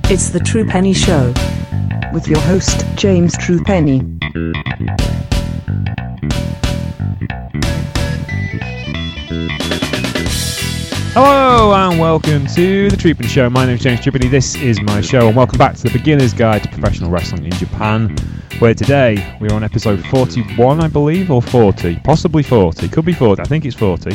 It's the True Penny Show with your host, James True Penny. Hello and welcome to the True Penny Show. My name is James True Penny. This is my show, and welcome back to the Beginner's Guide to Professional Wrestling in Japan, where today we're on episode 41, I believe, or 40, possibly 40, could be 40. I think it's 40.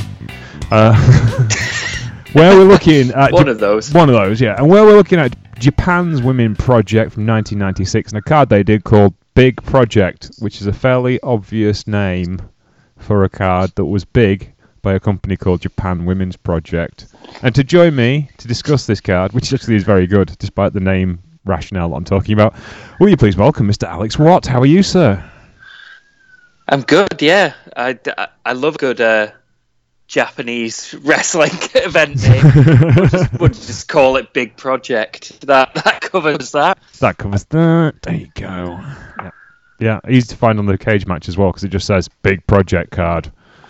Where we're looking at one of those, yeah, and where we're looking at Japan's Women Project from 1996, and a card they did called Big Project, which is a fairly obvious name for a card that was big by a company called Japan Women's Project. And to join me to discuss this card, which actually is very good, despite the name rationale that I'm talking about, will you please welcome Mr. Alex Watt? How are you, sir? I'm good, yeah. I love good Japanese wrestling event name. We'll just call it Big Project. That covers that. That covers that. There you go. Yeah, easy to find on the cage match as well, because it just says Big Project card.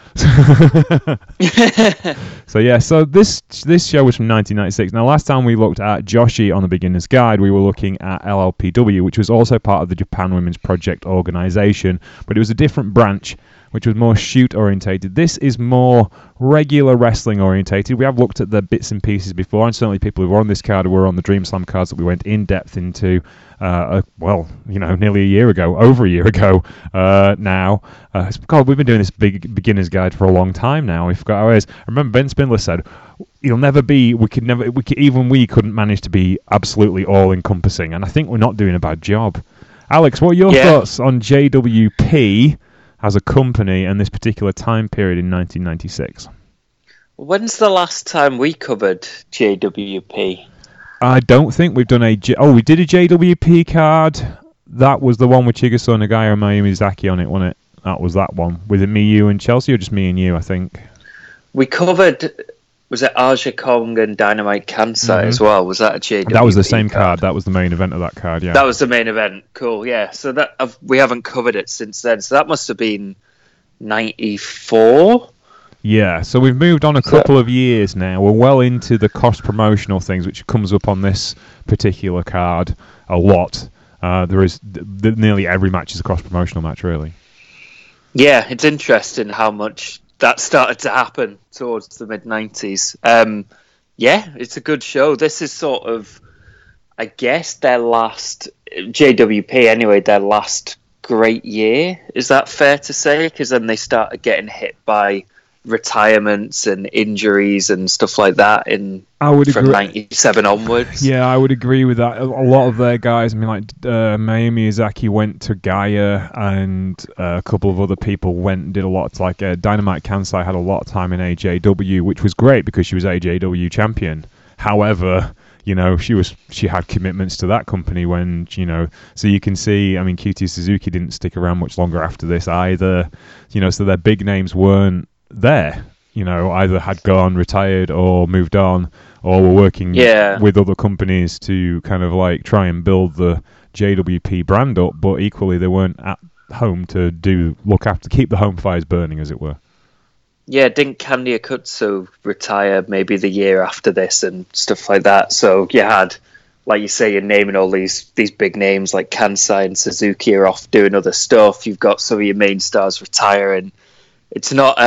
So this show was from 1996. Now, last time we looked at Joshi on the Beginner's Guide, we were looking at LLPW, which was also part of the Japan Women's Project organization, but it was a different branch, which was more shoot orientated. This is more regular wrestling orientated. We have looked at the bits and pieces before, and certainly people who were on this card were on the Dream Slam cards that we went in depth into nearly a year ago, over a year ago now. God, we've been doing this beginner's guide for a long time now. We forgot how it is. I remember Ben Spindler said, we couldn't manage to be absolutely all encompassing, and I think we're not doing a bad job. Alex, what are your thoughts on JWP as a company and this particular time period in 1996? When's the last time we covered JWP? I don't think we've done we did a JWP card. That was the one with Chigaso Nagaya and Mayumi Zaki on it, wasn't it? That was that one. Was it me, you, and Chelsea, or just me and you, I think? We covered, was it Aja Kong and Dynamite Kansai as well? Was that a JWP That was the same card. That was the main event of that card, yeah. That was the main event. Cool, yeah. So we haven't covered it since then. So that must have been 94? Yeah, so we've moved on a couple of years now. We're well into the cross-promotional things, which comes up on this particular card a lot. Nearly every match is a cross-promotional match, really. Yeah, it's interesting how much that started to happen towards the mid-90s. Yeah, it's a good show. This is sort of, I guess, their last, JWP anyway, their last great year. Is that fair to say? Because then they started getting hit by retirements and injuries and stuff like that from 97 onwards. Yeah, I would agree with that. A lot of their guys, Mayumi Izaki went to Gaia, and a couple of other people went and did a lot. Like Dynamite Kansai had a lot of time in AJW, which was great because she was AJW champion. However, she had commitments to that company when, so you can see, QT Suzuki didn't stick around much longer after this either, so their big names weren't there, either had gone, retired, or moved on, or were working with other companies to kind of like try and build the JWP brand up, but equally they weren't at home to keep the home fires burning, as it were. Yeah, didn't Kandi Akutsu retire maybe the year after this and stuff like that? So you had, like you say, you're naming all these big names like Kansai and Suzuki are off doing other stuff. You've got some of your main stars retiring. It's not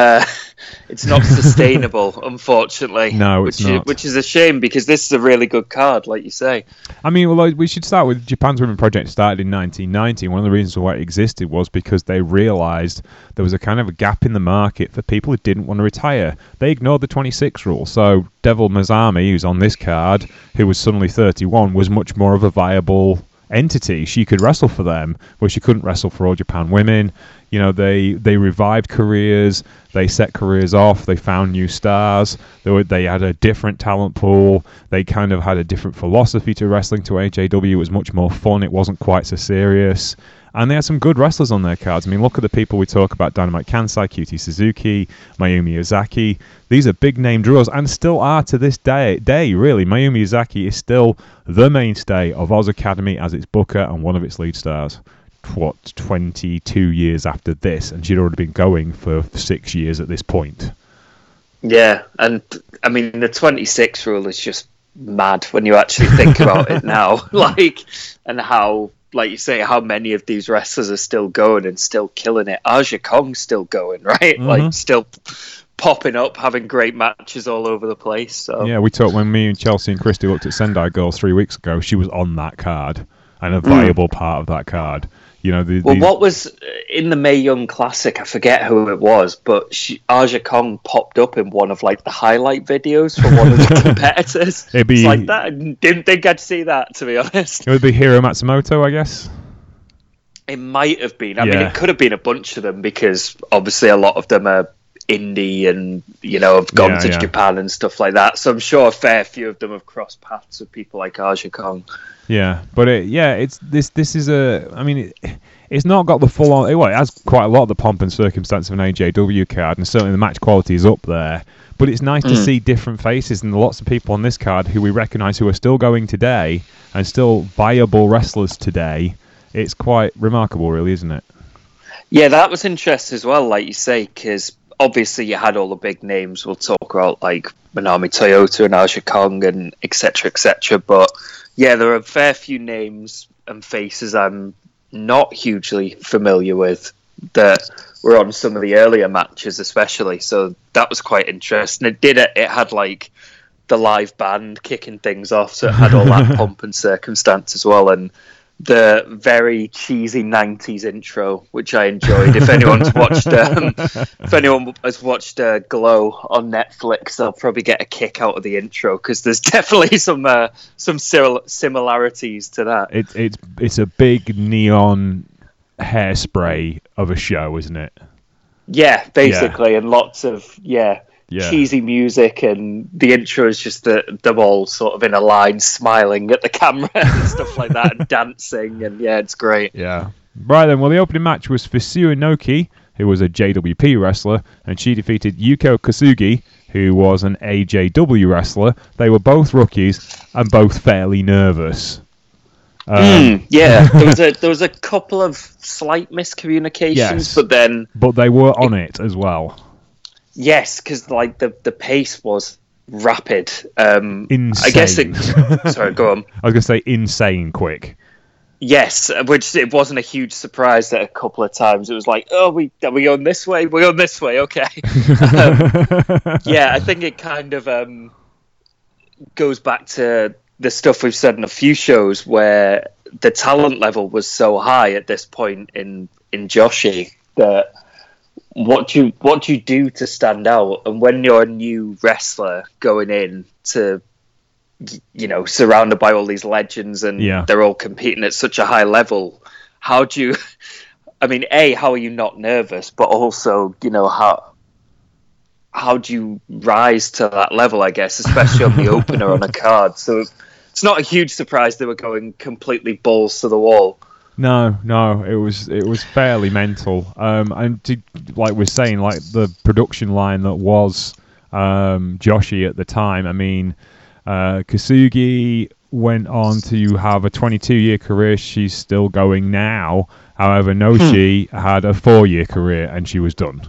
sustainable, unfortunately. No, it's not. Which is a shame, because this is a really good card, like you say. We should start with Japan's Women Project started in 1990. One of the reasons why it existed was because they realised there was a kind of a gap in the market for people who didn't want to retire. They ignored the 26 rule. So Devil Mazami, who's on this card, who was suddenly 31, was much more of a viable entity. She could wrestle for them, where she couldn't wrestle for All Japan Women. They revived careers, they set careers off, they found new stars, they had a different talent pool, they kind of had a different philosophy to wrestling to AJW. It was much more fun, it wasn't quite so serious, and they had some good wrestlers on their cards. Look at the people we talk about: Dynamite Kansai, QT Suzuki, Mayumi Izaki. These are big name draws, and still are to this day really. Mayumi Izaki is still the mainstay of Oz Academy as its booker and one of its lead stars. 22 years after this, and she'd already been going for 6 years at this point. Yeah, and the 26 rule is just mad when you actually think about it now. And how, like you say, how many of these wrestlers are still going and still killing it. Aja Kong's still going, right? Mm-hmm. Still popping up, having great matches all over the place. So yeah, we talked when me and Chelsea and Christy looked at Sendai Girls 3 weeks ago. She was on that card and a viable part of that card. What was in the Mae Young Classic? I forget who it was, but Aja Kong popped up in one of the highlight videos for one of the competitors. It's like that. I didn't think I'd see that, to be honest. It would be Hiro Matsumoto, I guess. It might have been. I mean, it could have been a bunch of them because obviously a lot of them are indie and have gone to Japan and stuff like that. So I'm sure a fair few of them have crossed paths with people like Aja Kong. Yeah, but it's this is it's not got the full on. Well, it has quite a lot of the pomp and circumstance of an AJW card, and certainly the match quality is up there. But it's nice to see different faces and lots of people on this card who we recognise who are still going today and still viable wrestlers today. It's quite remarkable, really, isn't it? Yeah, that was interesting as well, like you say, because obviously you had all the big names. We'll talk about like Manami Toyota and Aja Kong and etc. But yeah, there are a fair few names and faces I'm not hugely familiar with that were on some of the earlier matches, especially. So that was quite interesting. It had like the live band kicking things off, so it had all that pomp and circumstance as well, and the very cheesy 90s intro, which I enjoyed. If anyone has watched Glow on Netflix, they'll probably get a kick out of the intro because there's definitely some similarities to that. It's a big neon hairspray of a show, isn't it? Yeah, basically, and lots of cheesy music, and the intro is just them all sort of in a line smiling at the camera and stuff like that, and dancing, and it's great. Yeah. Right then, well, the opening match was for Sue Inoki, who was a JWP wrestler, and she defeated Yuko Kasugi, who was an AJW wrestler. They were both rookies and both fairly nervous. There was a couple of slight miscommunications, but they were on it as well. Yes, because like the pace was rapid. Insane. I guess sorry, go on. I was going to say insane quick. Yes, which it wasn't a huge surprise that a couple of times it was like, are we on this way? We're on this way, okay. I think it kind of goes back to the stuff we've said in a few shows where the talent level was so high at this point in Joshi that what do you do to stand out? And when you're a new wrestler going in to, surrounded by all these legends and they're all competing at such a high level, how do you, how are you not nervous, but also, how do you rise to that level, I guess, especially on the opener on a card? So it's not a huge surprise they were going completely balls to the wall. No, it was fairly mental. And like we're saying, like the production line that was Joshi at the time. I mean, Kasugi went on to have a 22-year career. She's still going now. However, Noshi had a 4-year career and she was done.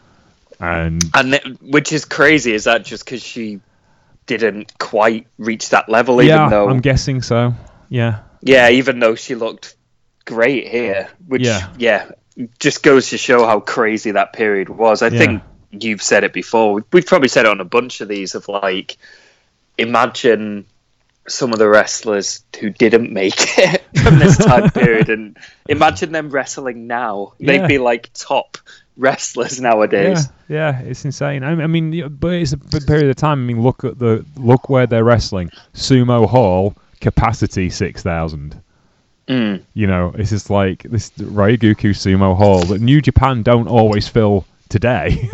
Which is crazy. Is that just because she didn't quite reach that level? Even though I'm guessing so. Yeah. Yeah, even though she looked great here, which just goes to show how crazy that period was. I think you've said it before. We've probably said it on a bunch of these of like, imagine some of the wrestlers who didn't make it from this time period and imagine them wrestling now. They'd be like top wrestlers nowadays. Yeah, it's insane. I mean, but it's a period of time. I mean, look where they're wrestling. Sumo Hall, capacity 6,000. It's just like this Ryogoku Sumo Hall that New Japan don't always fill today.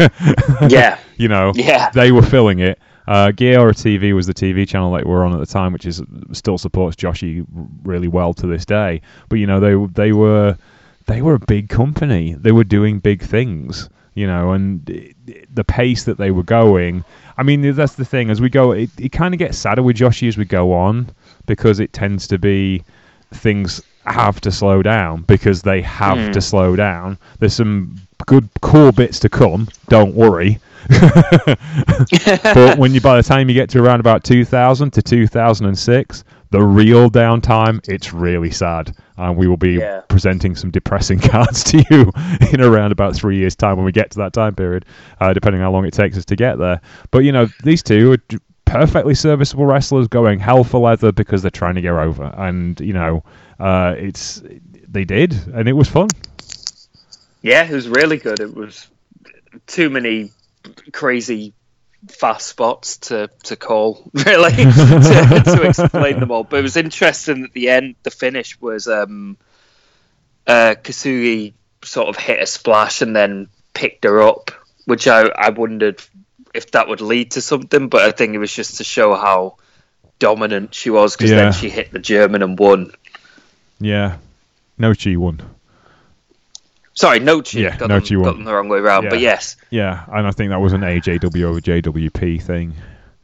They were filling it. Giora TV was the TV channel that we were on at the time, which still supports Joshi really well to this day. But they were a big company. They were doing big things. And the pace that they were going. I mean, that's the thing. As we go, it kind of gets sadder with Joshi as we go on because it tends to be things have to slow down because they have to slow down. There's some good cool bits to come. Don't worry. But by the time you get to around about 2000 to 2006, the real downtime, it's really sad. And we will be presenting some depressing cards to you in around about 3 years' time when we get to that time period, depending on how long it takes us to get there. But, these two are perfectly serviceable wrestlers going hell for leather because they're trying to get over. And, they did, and it was fun. Yeah, it was really good. It was too many crazy fast spots to call, really, to explain them all. But it was interesting at the end, the finish was Kasui sort of hit a splash and then picked her up, which I wondered if that would lead to something, but I think it was just to show how dominant she was, because then she hit the German and won. Yeah. Nochi won. Sorry, Nochi. Yeah, got Nochi won. Got them the wrong way around, but yes. Yeah, and I think that was an AJW over JWP thing.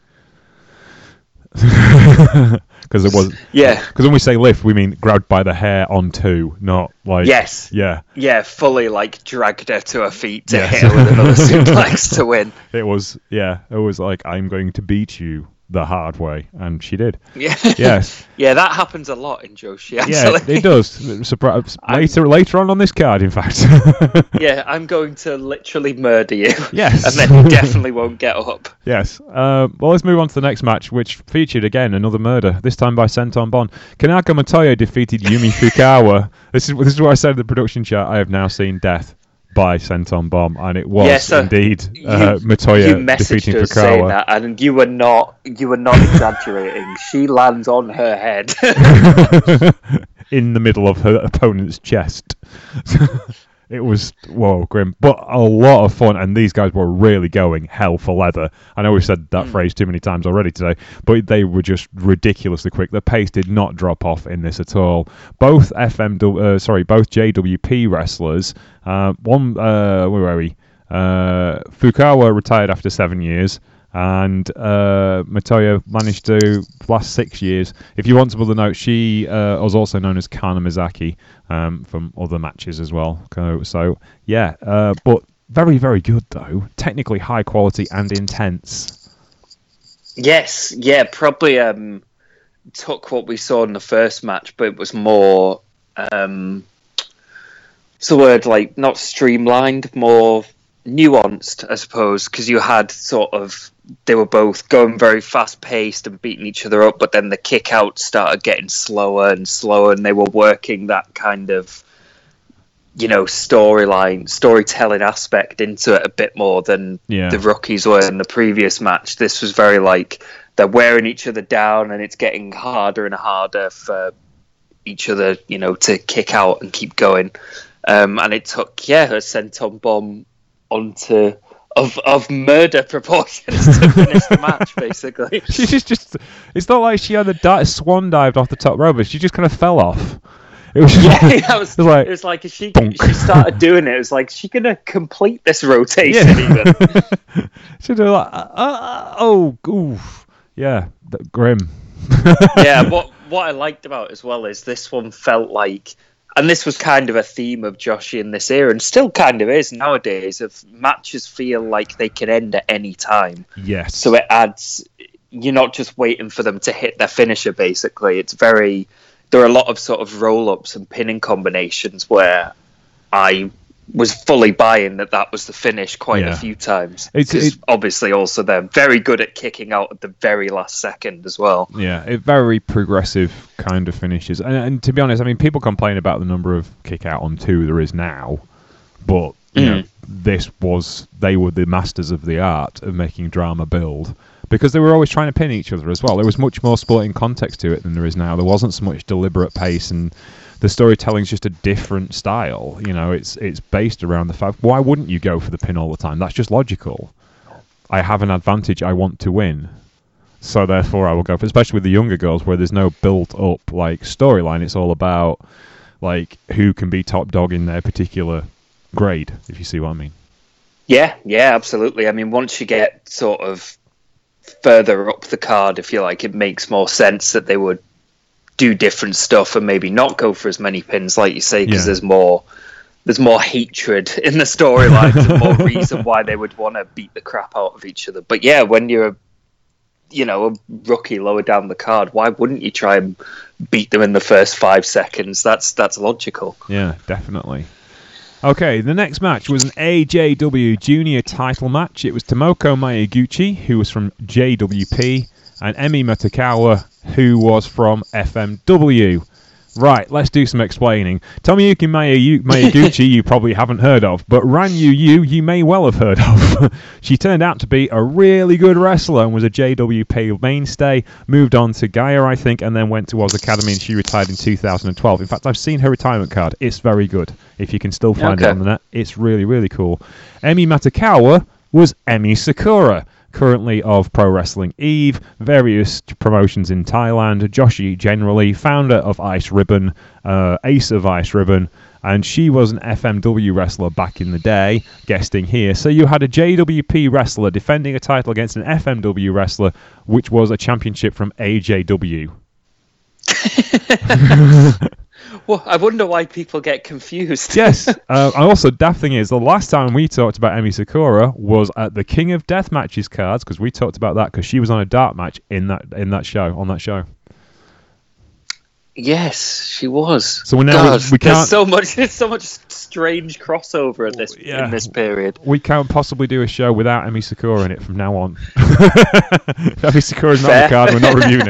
Because it was. Yeah. Because when we say lift, we mean grabbed by the hair on two, not like. Yes. Yeah. Yeah, fully dragged her to her feet to hit her with another suplex to win. It was like, I'm going to beat you the hard way, and she did. Yeah. Yes. Yeah, that happens a lot in Joshi, actually. Yeah, it does. Later on this card, in fact. Yeah, I'm going to literally murder you. Yes. And then you definitely won't get up. Yes. Well, let's move on to the next match, which featured, again, another murder, this time by Senton Bon. Kanako Matoyo defeated Yumi Fukawa. This is what I said in the production chart. I have now seen death by Senton Bomb, and it was indeed Matoya defeating Fukawa. Saying that, and you were not exaggerating. She lands on her head in the middle of her opponent's chest. It was grim, but a lot of fun, and these guys were really going hell for leather. I know we've said that phrase too many times already today, but they were just ridiculously quick. The pace did not drop off in this at all. Both both JWP wrestlers. Where were we? Fukawa retired after 7 years, and Matoya managed to last 6 years. If you want some other notes, she was also known as Kana Mizaki from other matches as well. So, but very, very good, though. Technically high quality and intense. Yes, yeah, probably took what we saw in the first match, but it was more... it's the word, not streamlined, more nuanced, I suppose, because you had they were both going very fast paced and beating each other up, but then the kick out started getting slower and slower, and they were working that kind of storytelling aspect into it a bit more than the rookies were in the previous match. This was very they're wearing each other down, and it's getting harder and harder for each other to kick out and keep going. And it took a Senton Bomb onto of murder proportions to finish the match, basically. She's just it's not like she had a swan dived off the top rope, but she just kind of fell off. It was it was like if she started doing it, it was like, she gonna complete this rotation even. She'd do grim. Yeah, what I liked about it as well is this one felt like, and this was kind of a theme of Joshi in this era, and still kind of is nowadays, of matches feel like they can end at any time. Yes. So it adds, you're not just waiting for them to hit their finisher, basically. There are a lot of sort of roll-ups and pinning combinations where I was fully buying that was the finish quite a few times. It's obviously also they're very good at kicking out at the very last second as well. Yeah, very progressive kind of finishes. And to be honest, I mean, people complain about the number of kick out on two there is now, but you know, they were the masters of the art of making drama build, because they were always trying to pin each other as well. There was much more sporting context to it than there is now. There wasn't so much deliberate pace, and the storytelling's just a different style. It's based around the fact, why wouldn't you go for the pin all the time? That's just logical. I have an advantage, I want to win, so therefore I will go for it. Especially with the younger girls, where there's no built-up storyline. It's all about who can be top dog in their particular grade, if you see what I mean. Yeah, absolutely. I mean, once you get sort of further up the card, if you like, it makes more sense that they would do different stuff and maybe not go for as many pins, like you say, because there's more there's more hatred in the storylines and more reason why they would want to beat the crap out of each other. But yeah, when you're a rookie lower down the card, why wouldn't you try and beat them in the first 5 seconds? That's logical. Yeah, definitely. Okay, the next match was an AJW Junior title match. It was Tomoko Miyaguchi, who was from JWP, and Emi Matakawa, who was from FMW. Right, let's do some explaining. Tomoyuki Miyaguchi you probably haven't heard of, but Ranyu you may well have heard of. She turned out to be a really good wrestler and was a JWP mainstay, moved on to Gaia, I think, and then went to Oz Academy, and she retired in 2012. In fact, I've seen her retirement card. It's very good. If you can still find it on the net, it's really, really cool. Emi Matakawa was Emi Sakura, currently of Pro Wrestling Eve, various promotions in Thailand, Joshi generally, founder of Ice Ribbon, ace of Ice Ribbon, and she was an FMW wrestler back in the day, guesting here. So you had a JWP wrestler defending a title against an FMW wrestler, which was a championship from AJW. Well, I wonder why people get confused. Yes. Also, daft thing is, the last time we talked about Emi Sakura was at the King of Death Matches cards, because we talked about that because she was on a dark match on that show. Yes, she was. So now we can't. There's so much strange crossover in this period. We can't possibly do a show without Emi Sakura in it from now on. If Emi Sakura's not on the card, we're not reviewing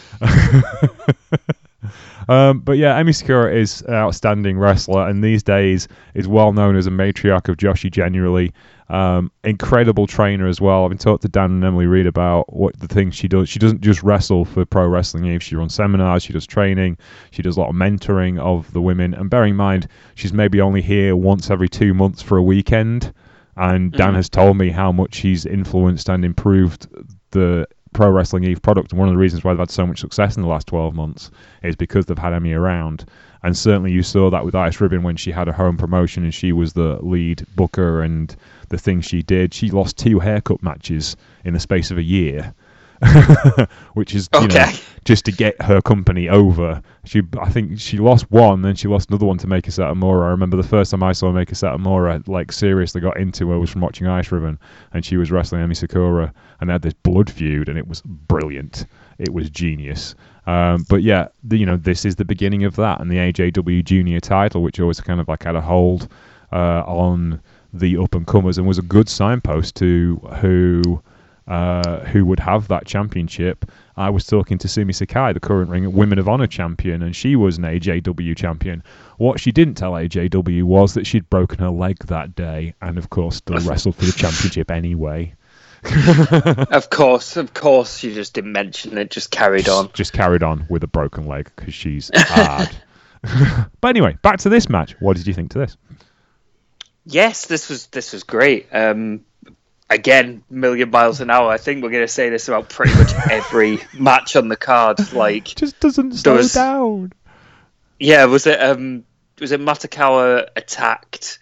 it. But yeah, Emi Sakura is an outstanding wrestler, and these days is well known as a matriarch of Joshi generally. Incredible trainer as well. I've been talking to Dan and Emily Reed about what the things she does. She doesn't just wrestle for Pro Wrestling Eve. She runs seminars, she does training, she does a lot of mentoring of the women. And bearing in mind, she's maybe only here once every 2 months for a weekend. And Dan has told me how much she's influenced and improved the Pro Wrestling Eve product, and one of the reasons why they've had so much success in the last 12 months is because they've had Emi around. And certainly you saw that with Ice Ribbon when she had her own promotion and she was the lead booker, and the things she did. She lost 2 haircut matches in the space of a year, which is just to get her company over. I think she lost one, then she lost another one to Meika Satomura. I remember the first time I saw Meika Satomura seriously got into her was from watching Ice Ribbon, and she was wrestling Emi Sakura, and they had this blood feud, and it was brilliant. It was genius. But yeah, this is the beginning of that, and the AJW Junior title, which always kind of had a hold on the up and comers, and was a good signpost to who would have that championship. I was talking to Sumi Sakai, the current Women of Honor champion, and she was an AJW champion. What she didn't tell AJW was that she'd broken her leg that day, and of course still wrestled for the championship anyway. Of course, she just didn't mention it, just carried on. Just carried on with a broken leg, because she's hard. But anyway, back to this match. What did you think to this? Yes, this was great. Again, million miles an hour. I think we're going to say this about pretty much every match on the card. Just doesn't slow down. Yeah, was it Matakawa attacked?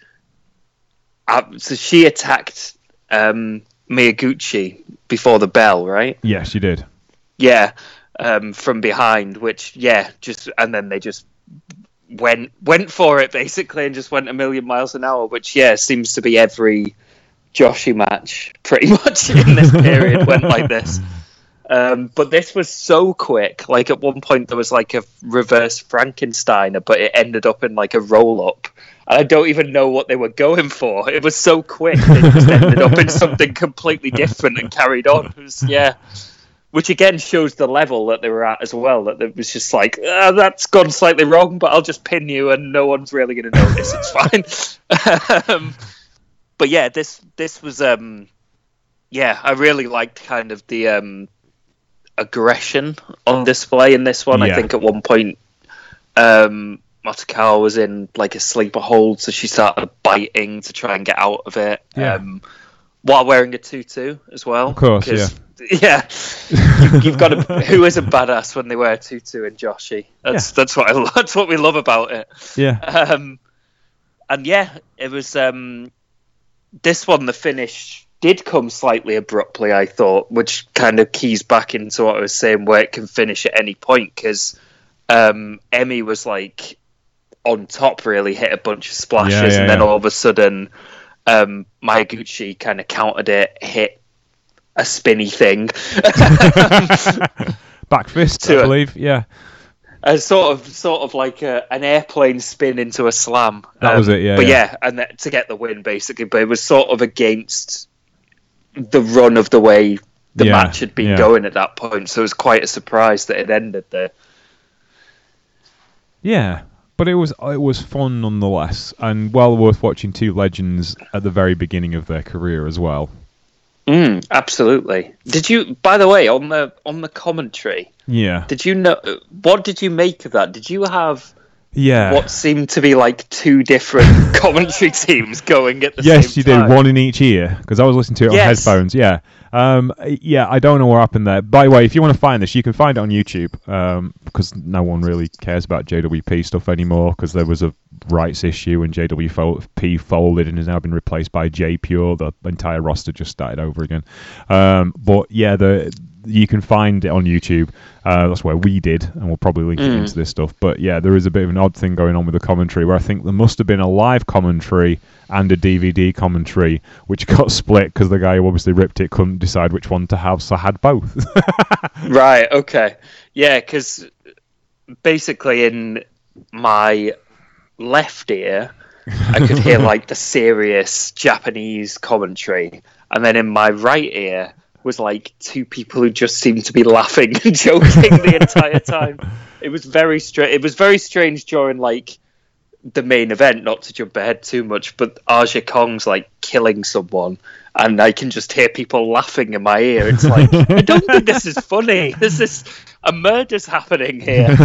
So she attacked Miyaguchi before the bell, right? Yeah, she did. Yeah, from behind, and then they just went for it basically and just went a million miles an hour, which seems to be every Joshi match pretty much in this period went like this. But this was so quick. At one point there was a reverse Frankensteiner, but it ended up in a roll up. And I don't even know what they were going for. It was so quick. They just ended up in something completely different and carried on. It was, which again shows the level that they were at as well. That it was just that's gone slightly wrong, but I'll just pin you and no one's really going to notice. It's fine. But yeah, this was I really liked kind of the aggression on display in this one. I think at one point Matakawa was in a sleeper hold, so she started biting to try and get out of it. While wearing a tutu as well. Of course, You've got who is a badass when they wear a tutu in Joshi? That's what we love about it. Yeah. And it was this one. The finish did come slightly abruptly, I thought, which kind of keys back into what I was saying, where it can finish at any point, because Emi was on top, really hit a bunch of splashes, Yeah, and then yeah. all of a sudden, Miyaguchi kind of countered it, hit a spinny thing. Back fist, To I it. believe. Yeah, Sort of like an airplane spin into a slam. That was it, yeah, But yeah. and to get the win, basically. But it was sort of against the run of the way the Yeah, match had been yeah. going at that point. So it was quite a surprise that it ended there. yeah. But it was fun nonetheless, and well worth watching two legends at the very beginning of their career as well. Absolutely. Did you, by the way, on the commentary, Yeah, did you know, what did you make of that? Did you have yeah. what seemed to be like two different commentary teams going at the same time? Yes, you did. One in each ear, because I was listening to it on Yes. headphones. Yeah. Yeah, I don't know what happened there. By the way, if you want to find this, you can find it on YouTube, because no one really cares about JWP stuff anymore, because there was a rights issue and JWP folded and has now been replaced by J Pure. The entire roster just started over again. But yeah, you can find it on YouTube. That's where we did, and we'll probably link it into this stuff. But yeah, there is a bit of an odd thing going on with the commentary, where I think there must have been a live commentary and a DVD commentary, which got split because the guy who obviously ripped it couldn't decide which one to have, so had both. Right, okay. Yeah, because basically in my left ear, I could hear like the serious Japanese commentary, and then in my right ear was like two people who just seemed to be laughing and joking the entire time. It was very strange. It was very strange during like the main event, not to jump ahead too much, but Aja Kong's like killing someone, and I can just hear people laughing in my ear. It's like, I don't think this is funny. This is a murder's happening here.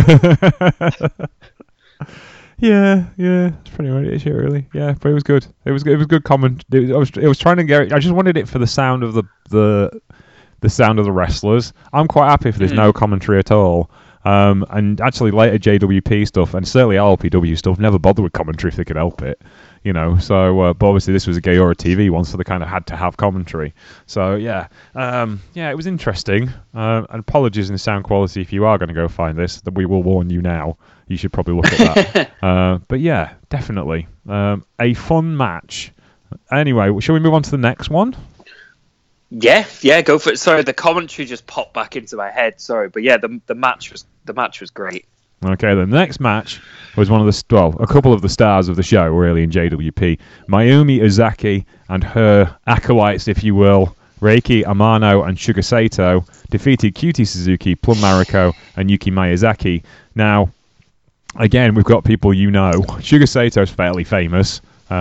Yeah, it's pretty much it, really. Yeah, but it was good. It was good comment. It was trying to get. I just wanted it for the sound of the sound of the wrestlers. I'm quite happy if there's no commentary at all. And actually later JWP stuff and certainly LPW stuff never bothered with commentary if they could help it, you know. So, but obviously this was a Gaora TV one, so they kind of had to have commentary. So yeah, it was interesting. And apologies in sound quality if you are going to go find this. That we will warn you now. You should probably look at that. But yeah, definitely a fun match. Anyway, shall we move on to the next one? Yeah, go for it. Sorry, the commentary just popped back into my head. Sorry, but yeah, the match was great. Okay, the next match was a couple of the stars of the show, really, in JWP. Mayumi Ozaki and her acolytes, if you will, Reiki Amano and Sugar Sato, defeated Cutie Suzuki, Plum Mariko, and Yuki Miyazaki. Now, again, we've got people you know. Sugar Sato's fairly famous.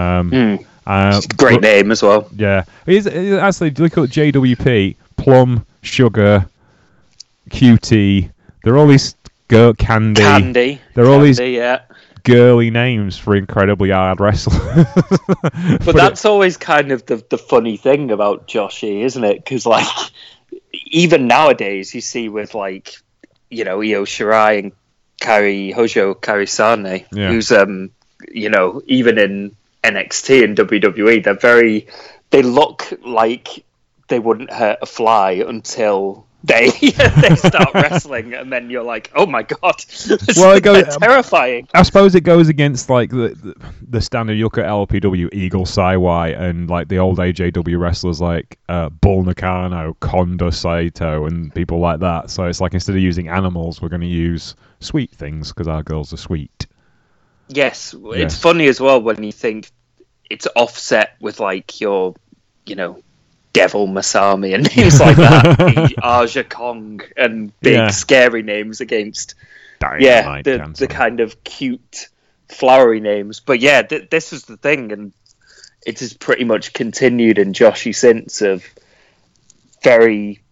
Great name as well. Yeah. Actually, look at JWP, Plum, Sugar, Cutie. They're all these Candy. They're all these girly names for incredibly hard wrestlers. But that's always kind of the funny thing about Joshi, isn't it? Because like even nowadays, you see with like Io Shirai and Hojo Karisane, who's even in NXT and WWE, they look like they wouldn't hurt a fly until they start wrestling, and then you're like, oh my god, they're terrifying. I suppose it goes against like the standard you look at LPW, Eagle Saiwai, and like the old AJW wrestlers like Bull Nakano, Kondo Saito, and people like that. So it's like instead of using animals, we're going to use sweet things because our girls are sweet. Yes, it's funny as well when you think it's offset with like your, Devil Masami and names like that, Aja Kong and big scary names against Dynamite the kind of cute flowery names. But yeah, this was the thing, and it has pretty much continued in Joshi since, of very,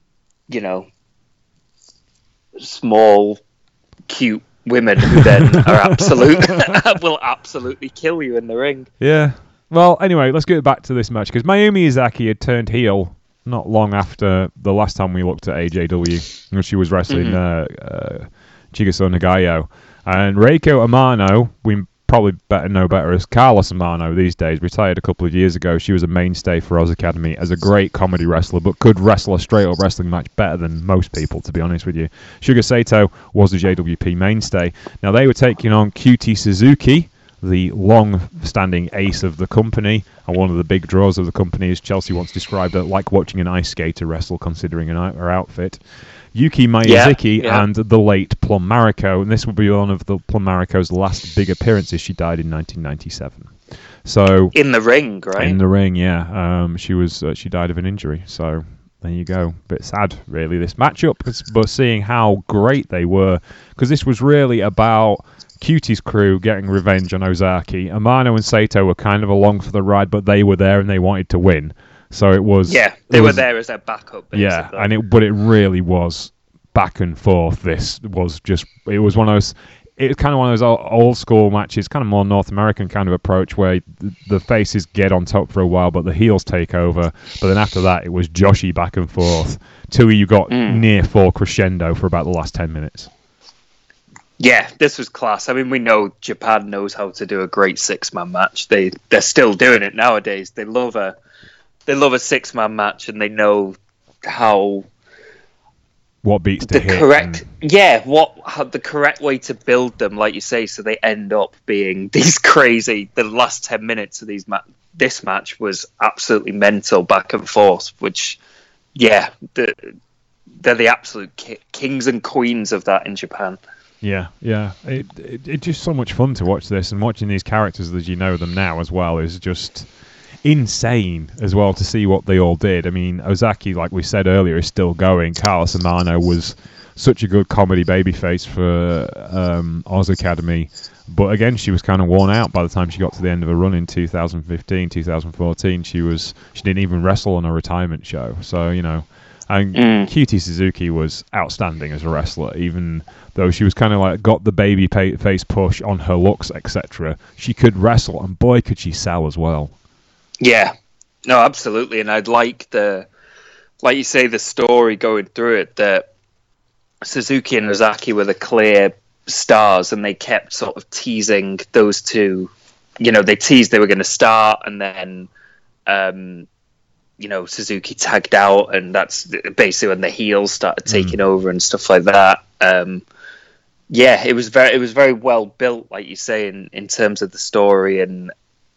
small, cute women who then are will absolutely kill you in the ring. Yeah. Well, anyway, let's get back to this match, because Mayumi Izaki had turned heel not long after the last time we looked at AJW, when she was wrestling Chigusa Nagayo. And Reiko Amano, we probably know better as Carlos Amano these days, retired a couple of years ago. She was a mainstay for Oz Academy as a great comedy wrestler, but could wrestle a straight-up wrestling match better than most people, to be honest with you. Sugar Sato was the JWP mainstay. Now, they were taking on Cutie Suzuki, the long-standing ace of the company, and one of the big draws of the company, as Chelsea once described it, like watching an ice skater wrestle, considering her outfit. Yuki Miyazaki and the late Plum Mariko, and this will be one of the Plum Mariko's last big appearances. She died in 1997. So in the ring, right? In the ring, yeah. She died of an injury. So there you go. Bit sad, really, this matchup, but seeing how great they were, because this was really about Cutie's crew getting revenge on Ozaki. Amano and Sato were kind of along for the ride, but they were there and they wanted to win. So it was... Yeah, they were there as their backup, basically. Yeah, but it really was back and forth. This was just... It was one of those... It was kind of one of those old school matches, kind of more North American kind of approach, where the faces get on top for a while, but the heels take over. But then after that, it was Joshi back and forth till you got near full crescendo for about the last 10 minutes. Yeah, this was class. I mean, we know Japan knows how to do a great 6-man match. They're still doing it nowadays. They love a 6-man match, and they know how... What beats to hit. The correct way to build them, like you say, so they end up being these crazy... The last 10 minutes of this match was absolutely mental, back and forth, which, yeah, they're the absolute kings and queens of that in Japan. Yeah. It's just so much fun to watch this, and watching these characters as you know them now as well is just insane as well to see what they all did. I mean, Ozaki, like we said earlier, is still going. Carlos Amano was such a good comedy babyface for Oz Academy, but again, she was kind of worn out by the time she got to the end of her run in 2015, 2014. She didn't even wrestle on a retirement show, so you know. And Cutie Suzuki was outstanding as a wrestler, even though she was kind of like got the baby face push on her looks, etc. She could wrestle, and boy, could she sell as well. Yeah, no, absolutely. And I'd like you say, the story going through it, that Suzuki and Ozaki were the clear stars, and they kept sort of teasing those two. You know, they teased they were going to start, and then Suzuki tagged out, and that's basically when the heels started taking over and stuff like that. It was very well built, like you say, in terms of the story, and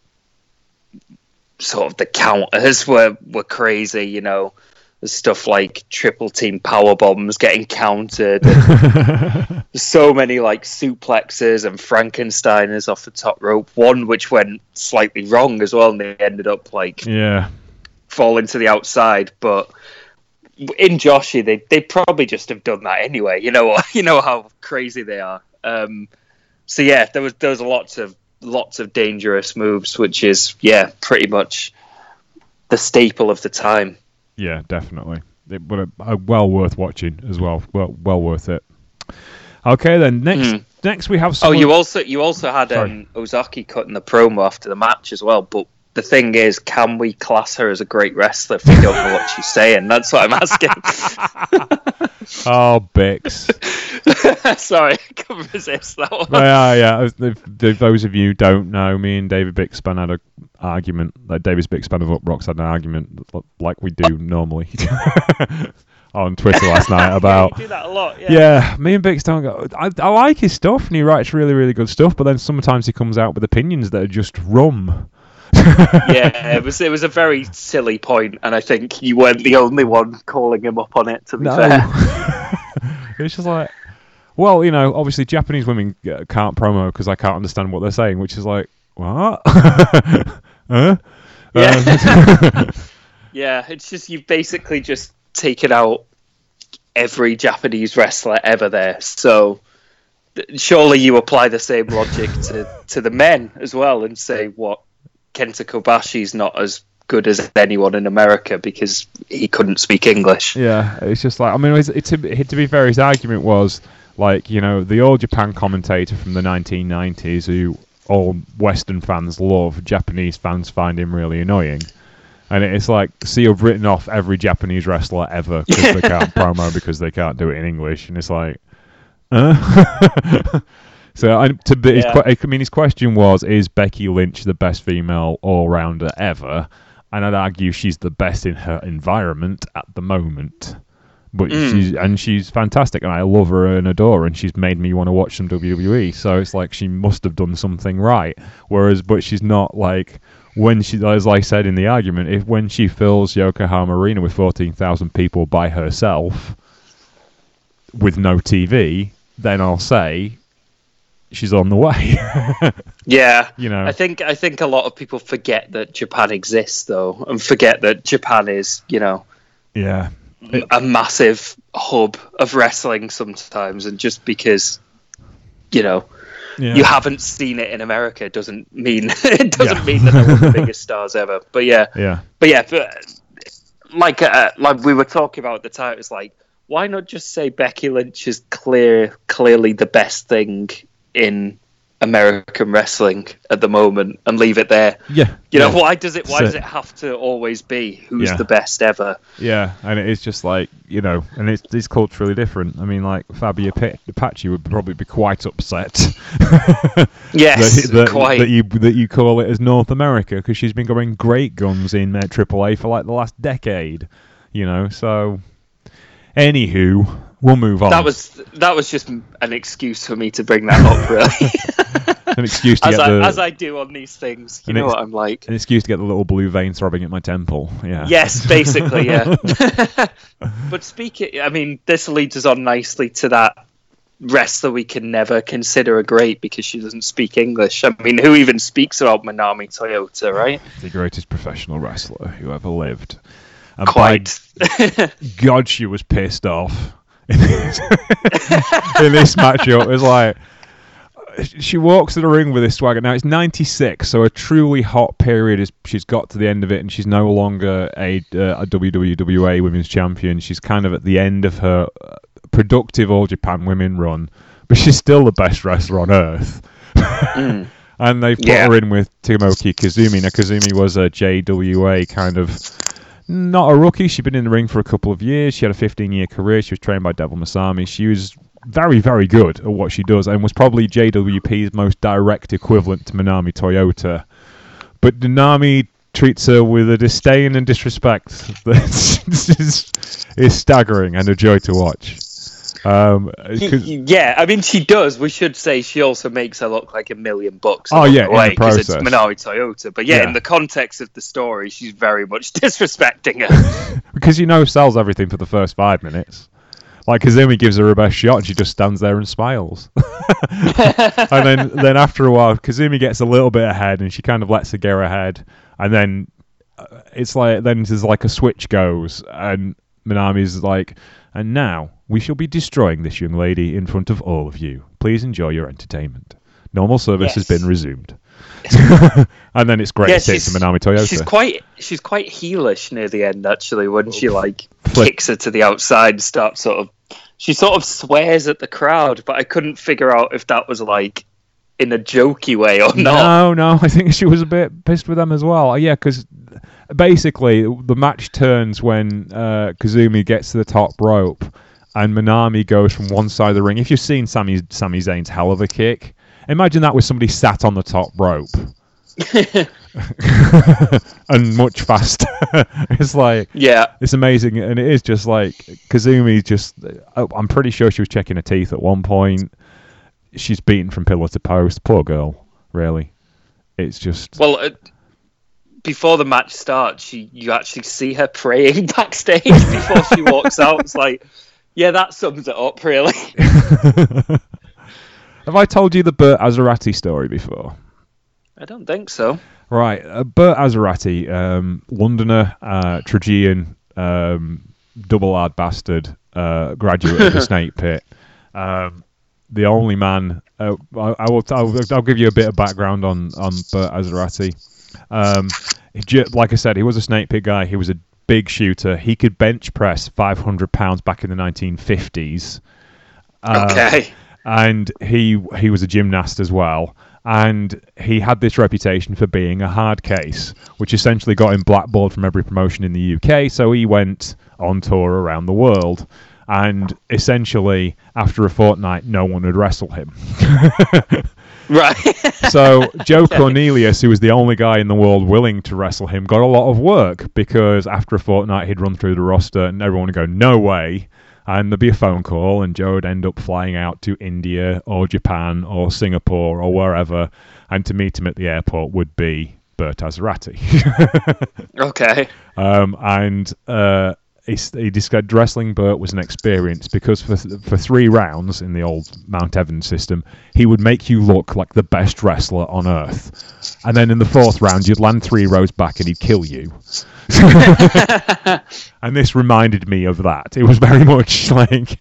sort of the counters were crazy. You know, there's stuff like triple team power bombs getting countered. So many like suplexes and Frankensteiners off the top rope. One which went slightly wrong as well, and they ended up falling to the outside. But in Joshi, they probably just have done that anyway. You know how crazy they are. So yeah, there was lots of dangerous moves, which is pretty much the staple of the time. Yeah, definitely. But well worth watching as well. Well worth it. Okay, then next we have. Someone... Oh, you also had Ozaki cutting the promo after the match as well, but. The thing is, can we class her as a great wrestler if we don't know what she's saying? That's what I'm asking. Oh, Bix. Sorry, I couldn't resist that one. Yeah. If those of you who don't know, me and David Bixpan had an argument. Like David Bixpan of Uprocks had an argument like we do normally on Twitter last night about... You do that a lot, yeah. Me and Bix don't go... I like his stuff, and he writes really, really good stuff, but then sometimes he comes out with opinions that are just rum. Yeah, it was a very silly point, and I think you weren't the only one calling him up on it, to be fair. It's just like, well, obviously Japanese women can't promo because I can't understand what they're saying, which is like, what? Huh? Yeah, it's just, you've basically just taken out every Japanese wrestler ever there, so surely you apply the same logic to the men as well, and say, what, Kenta Kobashi's not as good as anyone in America because he couldn't speak English. Yeah, it's just like, I mean, to be fair, his argument was like, the All Japan commentator from the 1990s who all Western fans love, Japanese fans find him really annoying. And it's like, so you've written off every Japanese wrestler ever because they can't promo because they can't do it in English. And it's like, So, his question was, is Becky Lynch the best female all-rounder ever? And I'd argue she's the best in her environment at the moment. But she's fantastic, and I love her and adore her, and she's made me want to watch some WWE. So it's like she must have done something right. But she's not like when she, as I said in the argument, when she fills Yokohama Arena with 14,000 people by herself with no TV, then I'll say she's on the way. Yeah, I think a lot of people forget that Japan exists, though, and forget that Japan is, yeah. a massive hub of wrestling sometimes, and just because you haven't seen it in America doesn't mean mean that they're one of the biggest stars ever. But like we were talking about at the time, it's like, why not just say Becky Lynch is clearly the best thing in American wrestling at the moment and leave it there? Why does it have to always be who's the best ever? And it's just like, and it's culturally different. I mean, like Fabio Apache would probably be quite upset yes that you call it as North America, because she's been going great guns in AAA for like the last decade, so anywho, we'll move on. That was just an excuse for me to bring that up, really. An excuse to as I do on these things. You know what I'm like. An excuse to get the little blue vein throbbing at my temple. Yeah. Yes, basically, yeah. But this leads us on nicely to that wrestler we can never consider a great because she doesn't speak English. I mean, who even speaks about Manami Toyota, right? The greatest professional wrestler who ever lived. And quite. God, she was pissed off in this matchup. It was like, she walks to the ring with this swagger. Now it's 96, so a truly hot period is. She's got to the end of it, and she's no longer a WWE Women's Champion. She's kind of at the end of her productive All Japan Women run, but she's still the best wrestler on earth. And they put her in with Tomoki Kazumi. Now Kazumi was a JWA kind of. Not a rookie. She'd been in the ring for a couple of years. She had a 15-year career. She was trained by Devil Masami. She was very, very good at what she does and was probably JWP's most direct equivalent to Manami Toyota. But Nanami treats her with a disdain and disrespect that is staggering and a joy to watch. She does. We should say she also makes her look like $1 million. In the process, it's Manami Toyota. But in the context of the story, she's very much disrespecting her because sells everything for the first 5 minutes. Like Kazumi gives her best shot, and she just stands there and smiles. And then after a while, Kazumi gets a little bit ahead, and she kind of lets her go ahead, and then there's like a switch goes, and Manami's like, and now we shall be destroying this young lady in front of all of you. Please enjoy your entertainment. Normal service has been resumed. And then it's great to take to Manami Toyota. She's quite heelish near the end, actually, when she kicks her to the outside and starts she sort of swears at the crowd, but I couldn't figure out if that was like in a jokey way or not. No, I think she was a bit pissed with them as well. Yeah, because basically the match turns when Kazumi gets to the top rope and Manami goes from one side of the ring. If you've seen Sami Zayn's hell of a kick, imagine that with somebody sat on the top rope. And much faster. It's like, it's amazing. And it is just like Kazumi I'm pretty sure she was checking her teeth at one point. She's beaten from pillar to post. Poor girl, really. It's just before the match starts, you actually see her praying backstage before she walks out. It's like, that sums it up, really. Have I told you the Burt Azarati story before? I don't think so. Right, Burt Azarati, Londoner, Trajean, double-hard bastard, graduate of the Snake Pit. The only man. I'll give you a bit of background on Burt Azarati. Like I said, he was a Snake Pit guy. He was a big shooter. He could bench press 500 pounds back in the 1950s. Okay. And he was a gymnast as well. And he had this reputation for being a hard case, which essentially got him blackballed from every promotion in the UK. So he went on tour around the world. And essentially, after a fortnight, no one would wrestle him. Right. So Joe Cornelius, who was the only guy in the world willing to wrestle him, got a lot of work because after a fortnight he'd run through the roster and everyone would go, no way. And there'd be a phone call and Joe would end up flying out to India or Japan or Singapore or wherever, and to meet him at the airport would be Bert Azarati. Okay. He described wrestling Bert was an experience because for 3 rounds in the old Mount Evans system, he would make you look like the best wrestler on earth. And then in the 4th round, you'd land 3 rows back and he'd kill you. And this reminded me of that. It was very much like,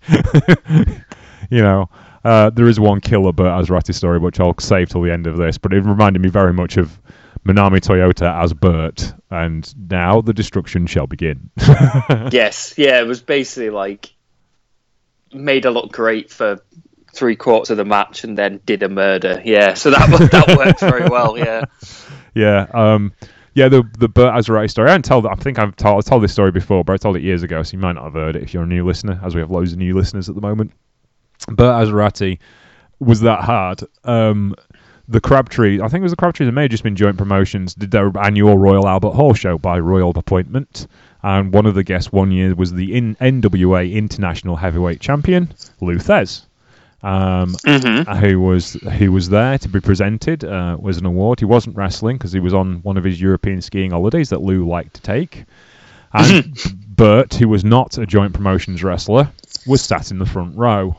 there is one killer Bert Azarati story, which I'll save till the end of this, but it reminded me very much of Manami Toyota as Bert, and now the destruction shall begin. Yes, yeah, it was basically like made her look great for 3/4 of the match and then did a murder. Yeah, so that worked very well. Yeah, yeah, The Bert Azarati story. I think I've told this story before, but I told it years ago, so you might not have heard it if you're a new listener, as we have loads of new listeners at the moment. Bert Azarati was that hard. The Crabtree, I think it was the Crabtrees, it may have just been Joint Promotions, did their annual Royal Albert Hall show by royal appointment, and one of the guests one year was the NWA International Heavyweight Champion, Lou Thez, who was there to be presented, was an award. He wasn't wrestling because he was on one of his European skiing holidays that Lou liked to take, and Bert, who was not a Joint Promotions wrestler, was sat in the front row.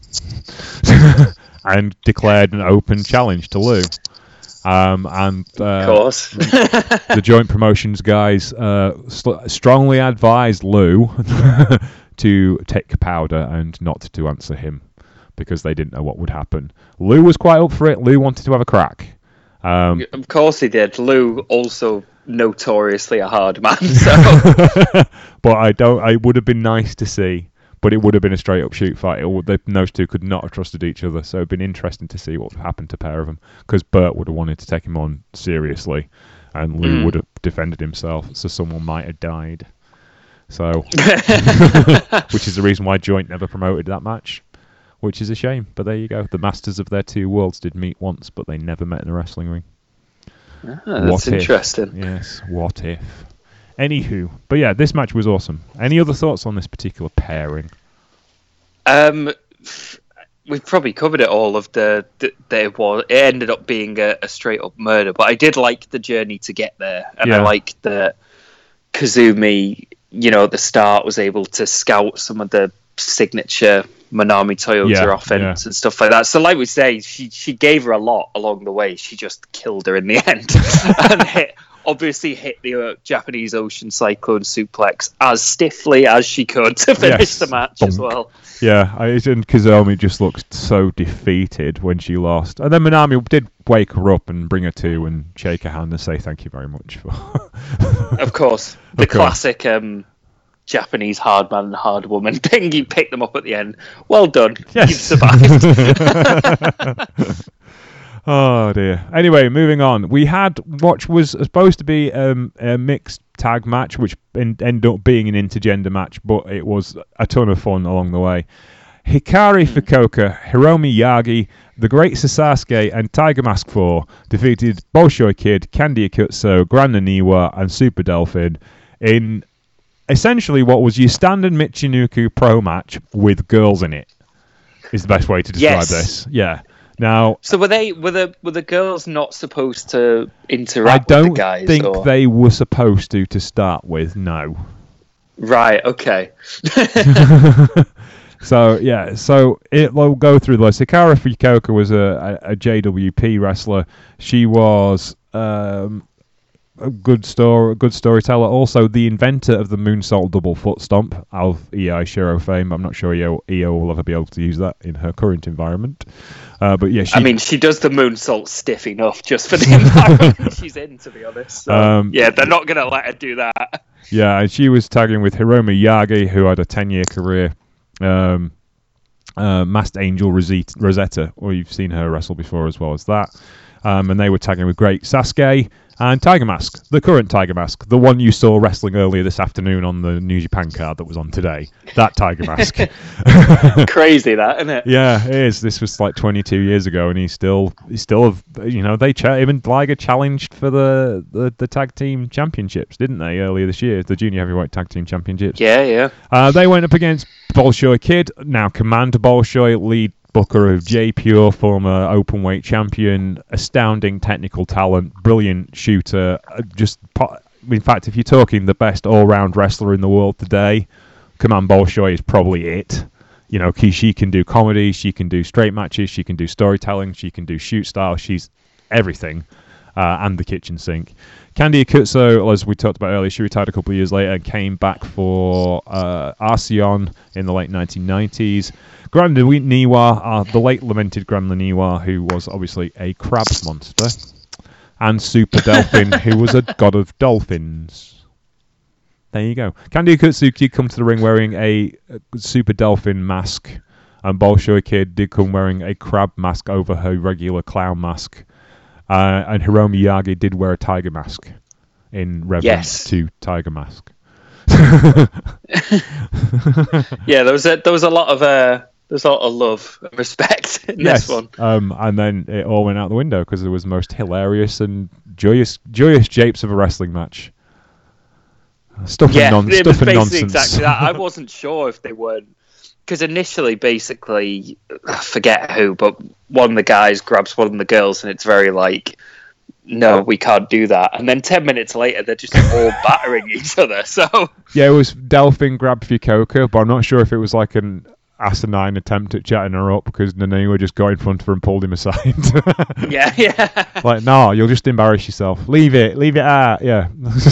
And declared an open challenge to Lou. Of course. The Joint Promotions guys strongly advised Lou to take powder and not to answer him because they didn't know what would happen. Lou was quite up for it. Lou wanted to have a crack. Of course he did. Lou also notoriously a hard man. So. But I would have been nice to see. But it would have been a straight-up shoot fight. Those two could not have trusted each other, so it'd been interesting to see what happened to a pair of them. Because Bert would have wanted to take him on seriously, and Lou would have defended himself, so someone might have died. So, which is the reason why Joint never promoted that match, which is a shame. But there you go. The masters of their 2 worlds did meet once, but they never met in a wrestling ring. That's interesting. Yes, what if? Anywho, but yeah, this match was awesome. Any other thoughts on this particular pairing? We've probably covered it all. It ended up being a straight up murder, but I did like the journey to get there, and I liked that Kazumi, at the start was able to scout some of the signature Manami Toyota offense and stuff like that. So, like we say, she gave her a lot along the way. She just killed her in the end, and obviously hit the Japanese Ocean Cyclone suplex as stiffly as she could to finish the match as well. Yeah, and Kazumi just looked so defeated when she lost. And then Manami did wake her up and bring her to and shake her hand and say thank you very much. Of course. The classic Japanese hard man and hard woman thing. You pick them up at the end. Well done. Yes. You've survived. Oh dear. Anyway, moving on. We had what was supposed to be a mixed tag match, which ended up being an intergender match, but it was a ton of fun along the way. Hikari Fukuoka, Hiromi Yagi, The Great Sasuke, and Tiger Mask 4 defeated Bolshoi Kid, Candy Akutsu, Grand Naniwa, and Super Delphine in essentially what was your standard Michinoku Pro match with girls in it. Is the best way to describe this. Yeah. Now, so were the girls not supposed to interact with the guys? I don't think they were supposed to start with. No. Right. Okay. So we'll go through those. Hikari Fukuoka was a JWP wrestler. She was a good storyteller. Also, the inventor of the moonsault double foot stomp, of Ei Shiro fame. I'm not sure Io will ever be able to use that in her current environment. But yeah, she does the moonsault stiff enough just for the environment she's in, to be honest. So, they're not going to let her do that. Yeah, and she was tagging with Hiromi Yagi, who had a 10-year career. Masked Angel Rosetta, or you've seen her wrestle before as well as that. and they were tagging with Great Sasuke and Tiger Mask, the current Tiger Mask, the one you saw wrestling earlier this afternoon on the New Japan card that was on today. That Tiger Mask. Crazy, that, isn't it? Yeah, it is. This was like 22 years ago, and he's still, you know, even Liger challenged for the tag team championships, didn't they, earlier this year? The junior heavyweight tag team championships. Yeah. They went up against Bolshoi Kid, now Commander Bolshoi, lead booker of J Pure, former openweight champion, astounding technical talent, brilliant shooter. In fact, if you're talking the best all-round wrestler in the world today, Commander Bolshoi is probably it. You know, she can do comedy, she can do straight matches, she can do storytelling, she can do shoot style. She's everything, and the kitchen sink. Candy Akutsu, as we talked about earlier, she retired a couple of years later and came back for Arsion in the late 1990s. Grand Niwa, the late lamented Grand Niwa, who was obviously a crab monster, and Super Delphin, who was a god of dolphins. There you go. Candy Akutsu did come to the ring wearing a Super Delphin mask, and Bolshoi Kid did come wearing a crab mask over her regular clown mask. And Hiromi Yagi did wear a tiger mask in reverence to Tiger Mask. Yeah, there was a lot of love and respect in this one. And then it all went out the window because it was the most hilarious and joyous japes of a wrestling match. Stuff and nonsense. Exactly that. I wasn't sure if they weren't. Because initially, basically, I forget who, but one of the guys grabs one of the girls, and it's very like, no, we can't do that. And then 10 minutes later, they're just all battering each other. So yeah, it was Delphin grabbed Fukuoka, but I'm not sure if it was like an asinine attempt at chatting her up because Naniwa just got in front of her and pulled him aside. Yeah. Like, no, you'll just embarrass yourself. Leave it out. Yeah.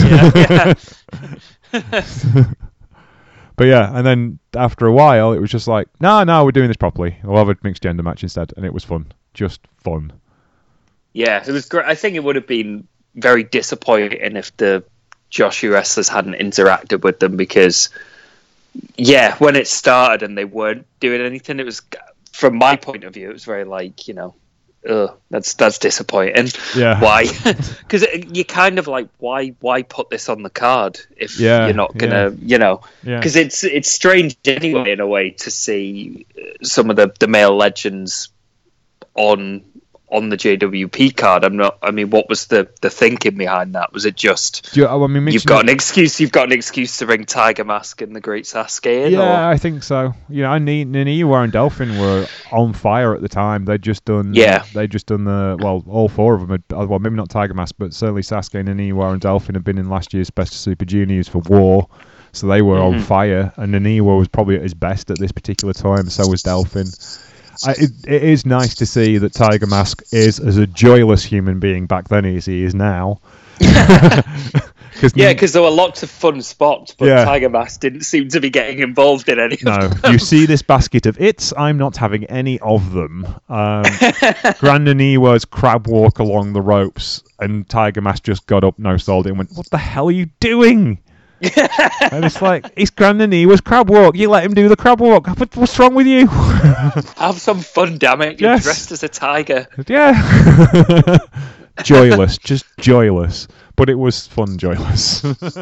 But yeah, and then after a while, it was just like, no, we're doing this properly. We'll have a mixed gender match instead, and it was fun. Just fun. Yeah, it was great. I think it would have been very disappointing if the Joshi wrestlers hadn't interacted with them because, yeah, when it started and they weren't doing anything, it was, from my point of view, it was very like, you know, that's disappointing. Yeah. Why? Because you kind of like, why put this on the card if you're not gonna, you know? Because it's strange anyway in a way to see some of the male legends on the JWP card. What was the thinking behind that? Was it just you've got an excuse to bring Tiger Mask and the Great Sasuke in? Yeah, I think so. You know, Naniwa and Delphin were on fire at the time. They'd just done all four of them had, well, maybe not Tiger Mask, but certainly Sasuke, Naniwa and Delphin had been in last year's Best of Super Juniors for War, so they were on fire, and Naniwa was probably at his best at this particular time, so was Delphin. It is nice to see that Tiger Mask is as a joyless human being back then as he is now. Because there were lots of fun spots, but Tiger Mask didn't seem to be getting involved in any of them. No, you see this basket of I'm not having any of them. Grand Naniwa's crab walk along the ropes, and Tiger Mask just got up, no sold it, and went, "What the hell are you doing?" And it's like, it's Grand Naniwa's crab walk. You let him do the crab walk. What's wrong with you? Have some fun, damn it. You're dressed as a tiger. Yeah. Joyless. Just joyless. But it was fun, joyless.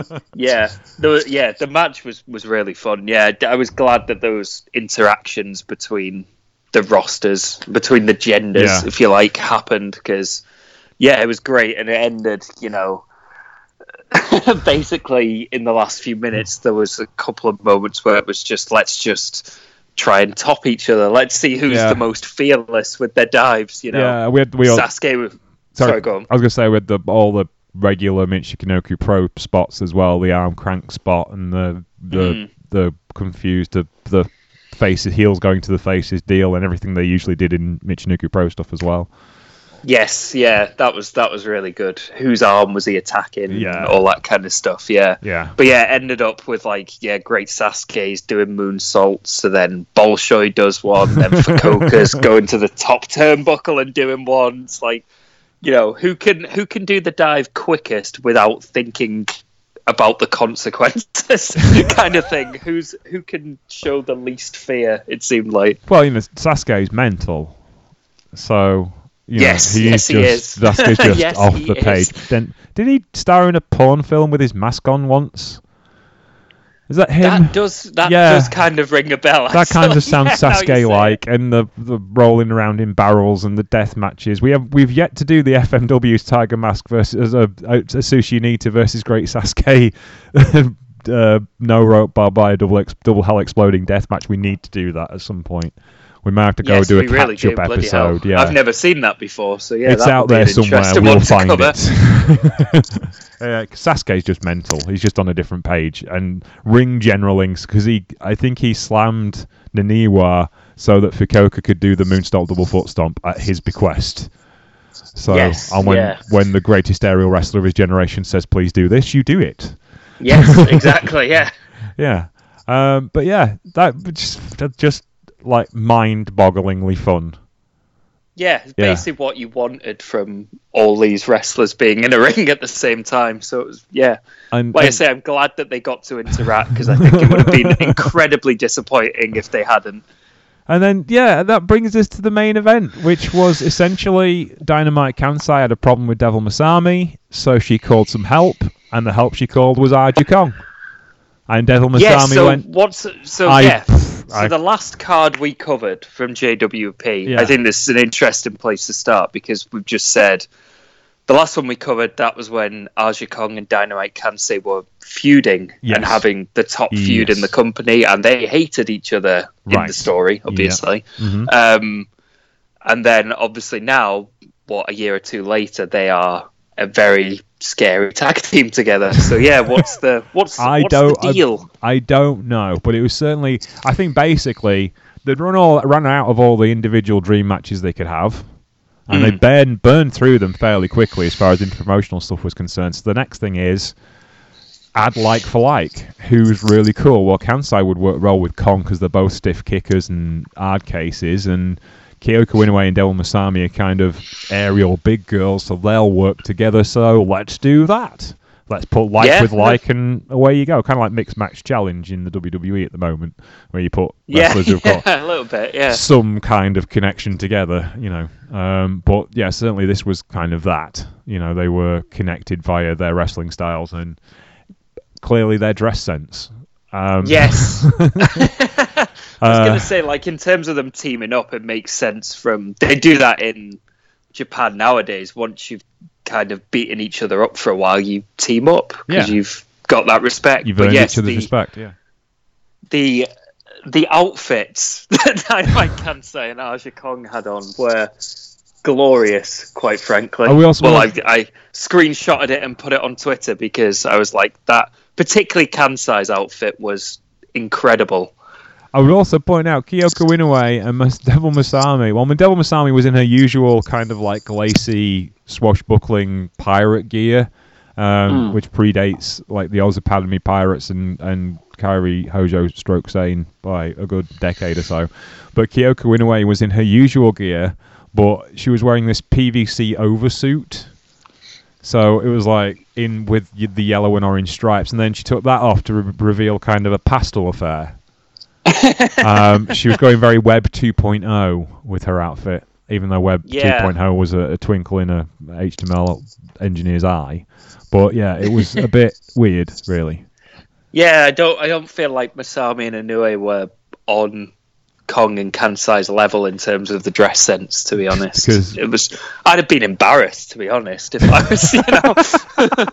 The match was really fun. Yeah, I was glad that there was interactions between the rosters, between the genders, if you like, happened. Because, it was great. And it ended, you know... Basically, in the last few minutes, there was a couple of moments where it was just, let's just try and top each other. Let's see who's the most fearless with their dives, you know. Yeah, we all... Sasuke... Sorry, go on. I was going to say, we had all the regular Michinoku Pro spots as well, the arm crank spot and the confused, the faces, heels going to the faces deal and everything they usually did in Michinoku Pro stuff as well. Yes, that was really good. Whose arm was he attacking? Yeah, all that kind of stuff. Yeah. But it ended up with Great Sasuke's doing moonsaults, so then Bolshoi does one, then Fukuoka's going to the top turnbuckle and doing one. It's like, you know, who can do the dive quickest without thinking about the consequences, kind of thing. Who can show the least fear? It seemed like. Well, you know, Sasuke's mental, so. Yes, he yes, he is. Sasuke's just Yes, off he the page. is. Then, did he star in a porn film with his mask on once? Is that him? That does kind of ring a bell. That kind of sounds now you say it. Sasuke-like, and the rolling around in barrels and the death matches. We've yet to do the FMW's Tiger Mask versus Atsushi Onita versus Great Sasuke. No rope barbed double hell exploding death match. We need to do that at some point. We might have to go do a catch-up episode. Yeah, I've never seen that before, so yeah, it's that out would be there an somewhere. interesting We'll one to find cover. it. Sasuke's just mental. He's just on a different page. And Ring Generaling, because I think he slammed Naniwa so that Fukuoka could do the Moonsault double foot stomp at his bequest. So, Yes, and when the greatest aerial wrestler of his generation says, "Please do this," you do it. Yes, exactly. Yeah. Yeah. But yeah, that just like mind-bogglingly fun. Yeah, it's basically what you wanted from all these wrestlers being in a ring at the same time. So it was, And, I say, I'm glad that they got to interact, because I think it would have been incredibly disappointing if they hadn't. And then, that brings us to the main event, which was essentially Dynamite Kansai had a problem with Devil Masami, so she called some help, and the help she called was Aja Kong. And Devil Masami went... So the last card we covered from JWP, I think this is an interesting place to start, because we've just said the last one we covered, that was when Aja Kong and Dynamite Kansai were feuding and having the top feud in the company, and they hated each other in the story, obviously. Yeah. Mm-hmm. And then obviously now, a year or two later, they are a very scary tag team together. So what's the deal? I don't know, but it was certainly, I think basically they'd run out of all the individual dream matches they could have, and they burned through them fairly quickly as far as interpromotional stuff was concerned. So the next thing is add like for like. Who's really cool? Well, Kansai would roll with Kong because they're both stiff kickers and hard cases, and Kyoko Inoue and Devil Masami are kind of aerial big girls, so they'll work together. So let's do that. Let's put like with like, and away you go. Kind of like mixed match challenge in the WWE at the moment, where you put wrestlers who've got a little bit, some kind of connection together, But yeah, certainly this was kind of that. They were connected via their wrestling styles and clearly their dress sense. Yes. I was going to say, like, in terms of them teaming up, it makes sense they do that in Japan nowadays. Once you've kind of beaten each other up for a while, you team up because you've got that respect. You've earned each other's respect, The outfits that Dynamite Kansai and Aja Kong had on were glorious, quite frankly. I screenshotted it and put it on Twitter because I was like, that particularly Kansai's outfit was incredible. I would also point out Kyoko Inoue and Devil Masami. Well, when Devil Masami was in her usual kind of like lacy, swashbuckling pirate gear, which predates like the Oz Academy Pirates and Kairi Hojo Stroke Sane by a good decade or so. But Kyoko Inoue was in her usual gear, but she was wearing this PVC oversuit. So it was like in with the yellow and orange stripes, and then she took that off to reveal kind of a pastel affair. She was going very Web 2.0 with her outfit, even though Web 2.0 was a twinkle in a HTML engineer's eye. But yeah, it was a bit weird, really. Yeah, I don't feel like Masami and Inoue were on Kong and Kansai's level in terms of the dress sense, to be honest. Because I'd have been embarrassed, to be honest, if I was,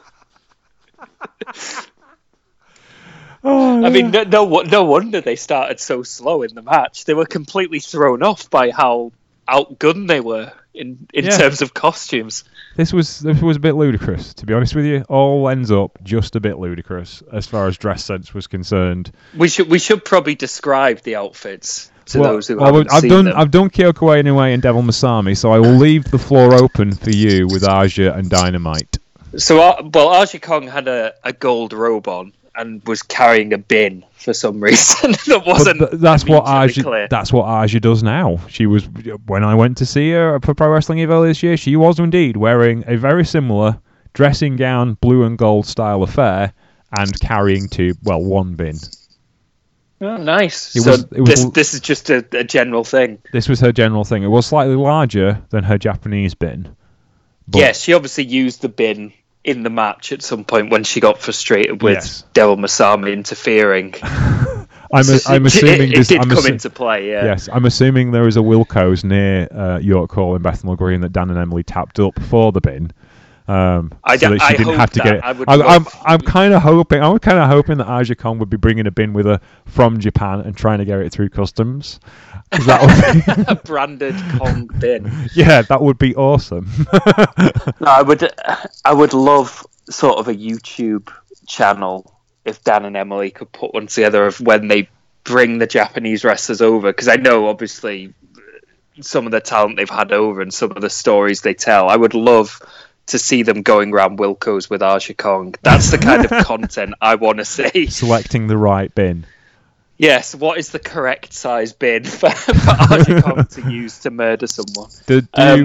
I mean, no wonder they started so slow in the match. They were completely thrown off by how outgunned they were in terms of costumes. This was a bit ludicrous, to be honest with you. All ends up just a bit ludicrous as far as dress sense was concerned. We should probably describe the outfits to those who haven't seen them. I've done Kyoko Inoue and Devil Masami, so I will leave the floor open for you with Aja and Dynamite. So, Aja Kong had a gold robe on and was carrying a bin for some reason. That wasn't. That's what Aja does now. She was, when I went to see her for Pro Wrestling Evo this year, she was indeed wearing a very similar dressing gown, blue and gold style affair, and carrying one bin. Oh, nice. It So was- this is just a general thing. This was her general thing. It was slightly larger than her Japanese bin. But Yes, she obviously used the bin in the match at some point when she got frustrated with Yes. Devil Masami interfering. I'm assuming it did I'm come assu- into play. Yeah. Yes, I'm assuming there is a Wilco's near York Hall in Bethnal Green that Dan and Emily tapped up for the bin. I so that she didn't hope have to that. get it. I would I'm love- kind of hoping that Aja Kong would be bringing a bin with her from Japan and trying to get it through customs. 'Cause that would a branded Kong bin. yeah, that would be awesome. No, I would love sort of a YouTube channel if Dan and Emily could put one together of when they bring the Japanese wrestlers over, because I know obviously some of the talent they've had over and some of the stories they tell. I would love to see them going around Wilco's with Aja Kong. That's the kind of content I want to see. Selecting the right bin. Yes, what is the correct size bin for Aja Kong to use to murder someone? Do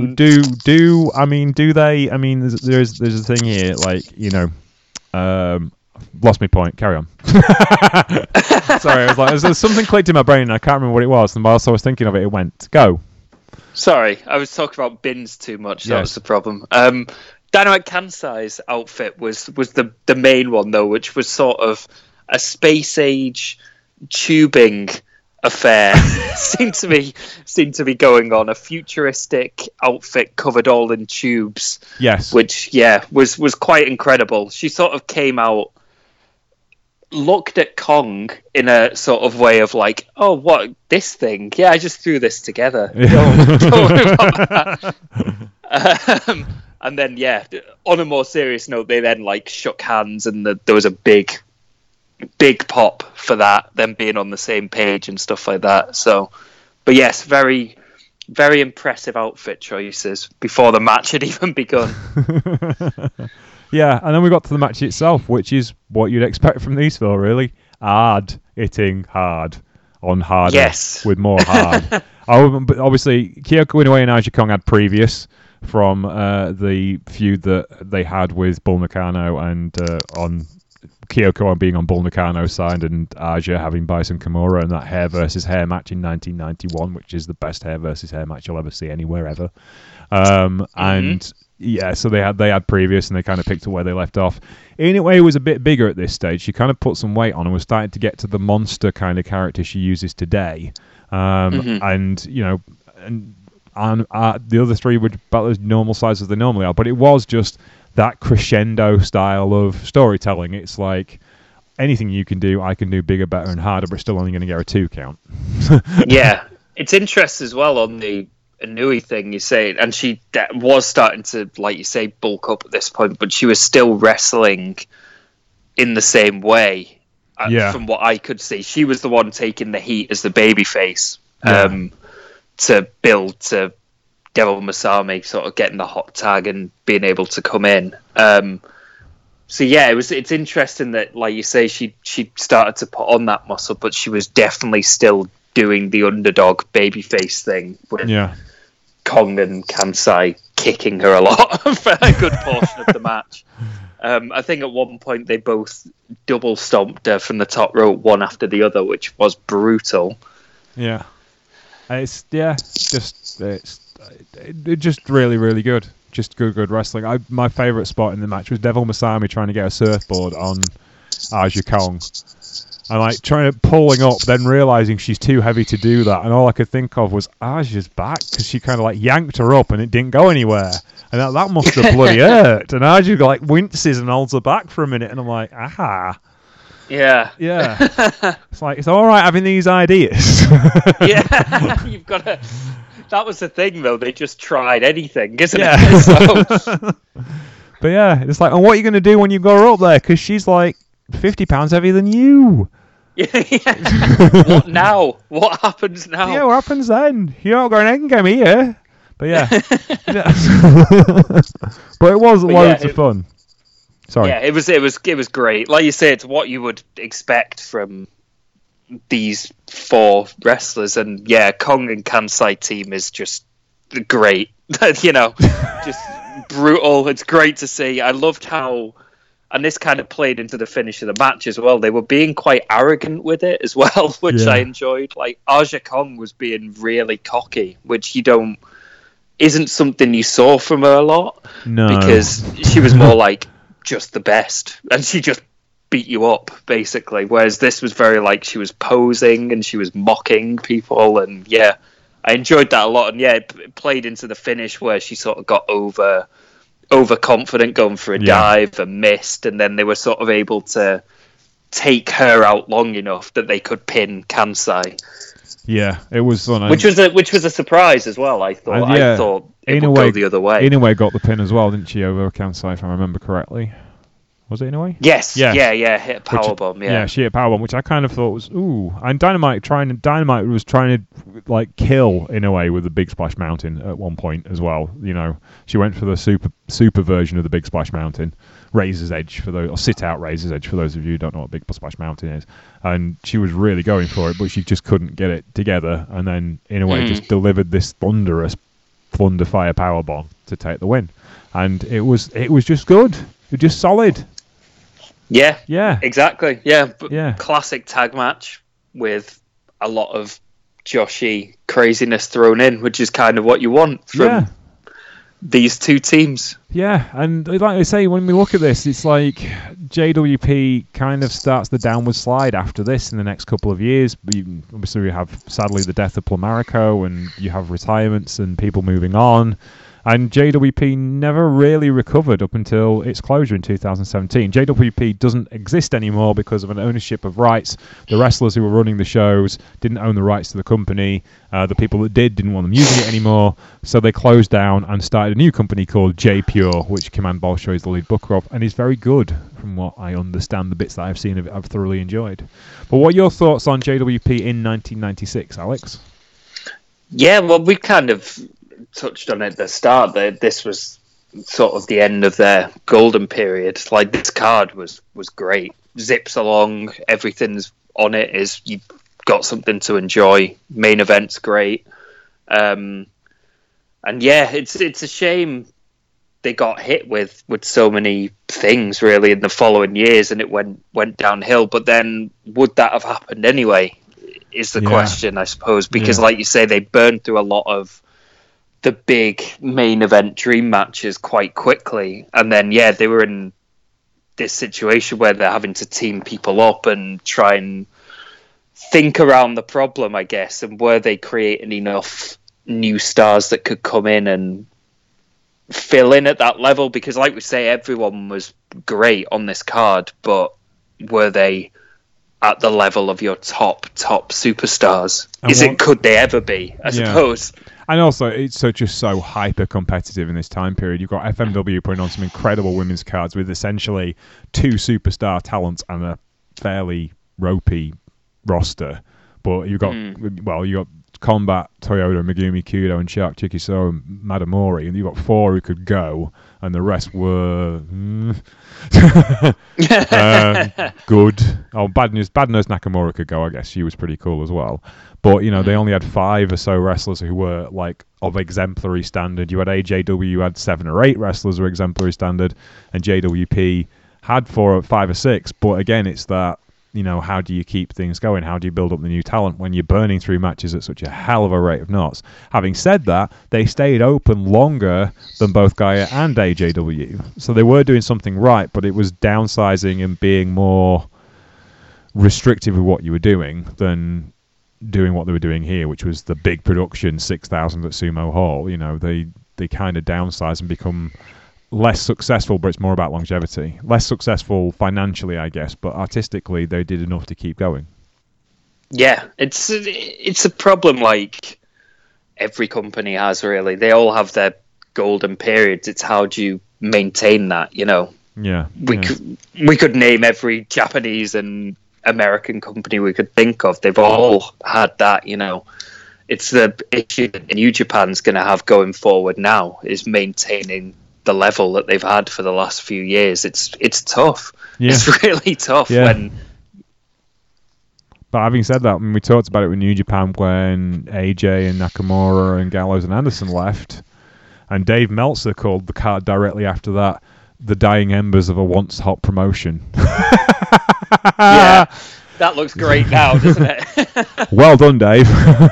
they? I mean, there's a thing here, like, you know, lost my point. Carry on. Sorry, I was like, there's something clicked in my brain, and I can't remember what it was. And whilst I was thinking of it, it went go. Sorry, I was talking about bins too much. That Yes. was the problem. Dynamite Kansai's outfit was the main one though, which was sort of a space age tubing affair. seemed to be going on, a futuristic outfit covered all in tubes. Yes. Which was quite incredible. She sort of came out, looked at Kong in a sort of way of like, oh, what, this thing? Yeah, I just threw this together. Don't worry about that. And then, yeah, on a more serious note, they then like shook hands, and there was a big pop for that, them being on the same page and stuff like that. So, but yes, very, very impressive outfit choices before the match had even begun. Yeah, and then we got to the match itself, which is what you'd expect from these four, really. Hard hitting hard on harder Yes. with more hard. But obviously, Kyoko Inoue and Aja Kong had previous from the feud that they had with Bull Nakano, and on Kyoko on being on Bull Nakano's side, and Aja having Bison Kimura, and that hair versus hair match in 1991, which is the best hair versus hair match you'll ever see anywhere ever. And yeah, so they had previous, and they kind of picked up where they left off. Inoue was a bit bigger at this stage. She kind of put some weight on and was starting to get to the monster kind of character she uses today. And you know, and the other three were about as normal size as they normally are, but it was just that crescendo style of storytelling. It's like anything you can do, I can do bigger, better, and harder, but still only going to get a 2 count. Yeah, it's interesting as well on the Inoue thing you say, and she was starting to, like you say, bulk up at this point, but she was still wrestling in the same way. From what I could see, she was the one taking the heat as the babyface to build to Devil Masami sort of getting the hot tag and being able to come in. So yeah, it's interesting that, like you say, she started to put on that muscle, but she was definitely still doing the underdog babyface thing with Kong and Kansai kicking her a lot for a good portion of the match. I think at one point they both double stomped her from the top rope, one after the other, which was brutal. Yeah, it's just really, really good. Just good wrestling. My favourite spot in the match was Devil Masami trying to get a surfboard on Aja Kong. And like pulling up, then realising she's too heavy to do that. And all I could think of was Aja's back, because she kind of like yanked her up and it didn't go anywhere. And that must have bloody hurt. And Aja like winces and holds her back for a minute. And I'm like, aha. Yeah. It's like, it's all right having these ideas. Yeah, you've got to... That was the thing, though. They just tried anything, isn't it? So... But yeah, it's like, and what are you going to do when you go her up there? Because she's like 50 pounds heavier than you. Yeah. What now? What happens now? Yeah, what happens then? You're not going to endgame here. But yeah. But it was loads of fun. Sorry. Yeah, it was great. Like you say, it's what you would expect from these 4 wrestlers, and yeah, Kong and Kansai team is just great. You know, just brutal. It's great to see. I loved how and this kind of played into the finish of the match as well. They were being quite arrogant with it as well, which I enjoyed. Like Aja Kong was being really cocky, which isn't something you saw from her a lot. No, because she was more like just the best, and she just beat you up basically. Whereas this was very like she was posing and she was mocking people, and yeah, I enjoyed that a lot. And yeah, it played into the finish where she sort of got overconfident going for a dive and missed, and then they were sort of able to take her out long enough that they could pin Kansai. Yeah, it was fun. Which was a surprise as well. I thought. I thought it would go the other way. Inoue got the pin as well, didn't she, over Kansai, if I remember correctly? Was it Inoue? Yes. Yeah. Hit a powerbomb. Yeah, she hit a powerbomb, which I kind of thought was ooh. And Dynamite was trying to like kill Inoue with the Big Splash Mountain at one point as well. You know, she went for the super version of the Big Splash Mountain. Razor's Edge or sit out Razor's Edge for those of you who don't know what Big Splash Mountain is, and she was really going for it, but she just couldn't get it together, and then Inoue just delivered this thunderous Thunderfire powerbomb to take the win, and it was just good, it was just solid. Yeah, exactly. Yeah. Classic tag match with a lot of Joshi craziness thrown in, which is kind of what you want from these two teams. Yeah, and like I say, when we look at this, it's like JWP kind of starts the downward slide after this in the next couple of years. Obviously, we have, sadly, the death of Plamarico, and you have retirements and people moving on. And JWP never really recovered up until its closure in 2017. JWP doesn't exist anymore because of an ownership of rights. The wrestlers who were running the shows didn't own the rights to the company. The people that didn't want them using it anymore. So they closed down and started a new company called J Pure, which Command Bolshoi is the lead booker of, and is very good from what I understand. The bits that I've seen of it, I've thoroughly enjoyed. But what are your thoughts on JWP in 1996, Alex? Yeah, well, we kind of touched on it at the start that this was sort of the end of their golden period. Like, this card was great. Zips along, everything's on it, is you've got something to enjoy. Main event's great. And yeah, it's a shame they got hit with so many things really in the following years, and it went downhill. But then would that have happened anyway is the question, I suppose, because like you say, they burned through a lot of the big main event dream matches quite quickly, and then they were in this situation where they're having to team people up and try and think around the problem, I guess, and were they creating enough new stars that could come in and fill in at that level? Because like we say, everyone was great on this card, but were they at the level of your top superstars? Could they ever be, I suppose? And also, it's just so hyper competitive in this time period. You've got FMW putting on some incredible women's cards with essentially 2 superstar talents and a fairly ropey roster. But you've got you got Combat, Toyota, Megumi Kudo, and Shark Chikiso, and Madamori, and you've got 4 who could go, and the rest were good. Oh, Bad News Nakamura could go, I guess. She was pretty cool as well. But, they only had 5 or so wrestlers who were, like, of exemplary standard. You had AJW, you had 7 or 8 wrestlers who were exemplary standard, and JWP had 4 or 5 or 6. But, again, it's that, how do you keep things going? How do you build up the new talent when you're burning through matches at such a hell of a rate of knots? Having said that, they stayed open longer than both Gaia and AJW. So they were doing something right, but it was downsizing and being more restrictive with what you were doing than doing what they were doing here, which was the big production 6,000 at Sumo Hall. They kind of downsize and become less successful, but it's more about longevity. Less successful financially, I guess, but artistically they did enough to keep going. Yeah, it's a problem like every company has, really. They all have their golden periods. It's how do you maintain that, We could name every Japanese and American company we could think of. They've all had that, It's the issue that New Japan's going to have going forward now, is maintaining the level that they've had for the last few years. It's tough. It's really tough when... But having said that, we talked about it with New Japan when AJ and Nakamura and Gallows and Anderson left, and Dave Meltzer called the card directly after that the dying embers of a once hot promotion. Yeah, that looks great now, doesn't it? Well done, Dave.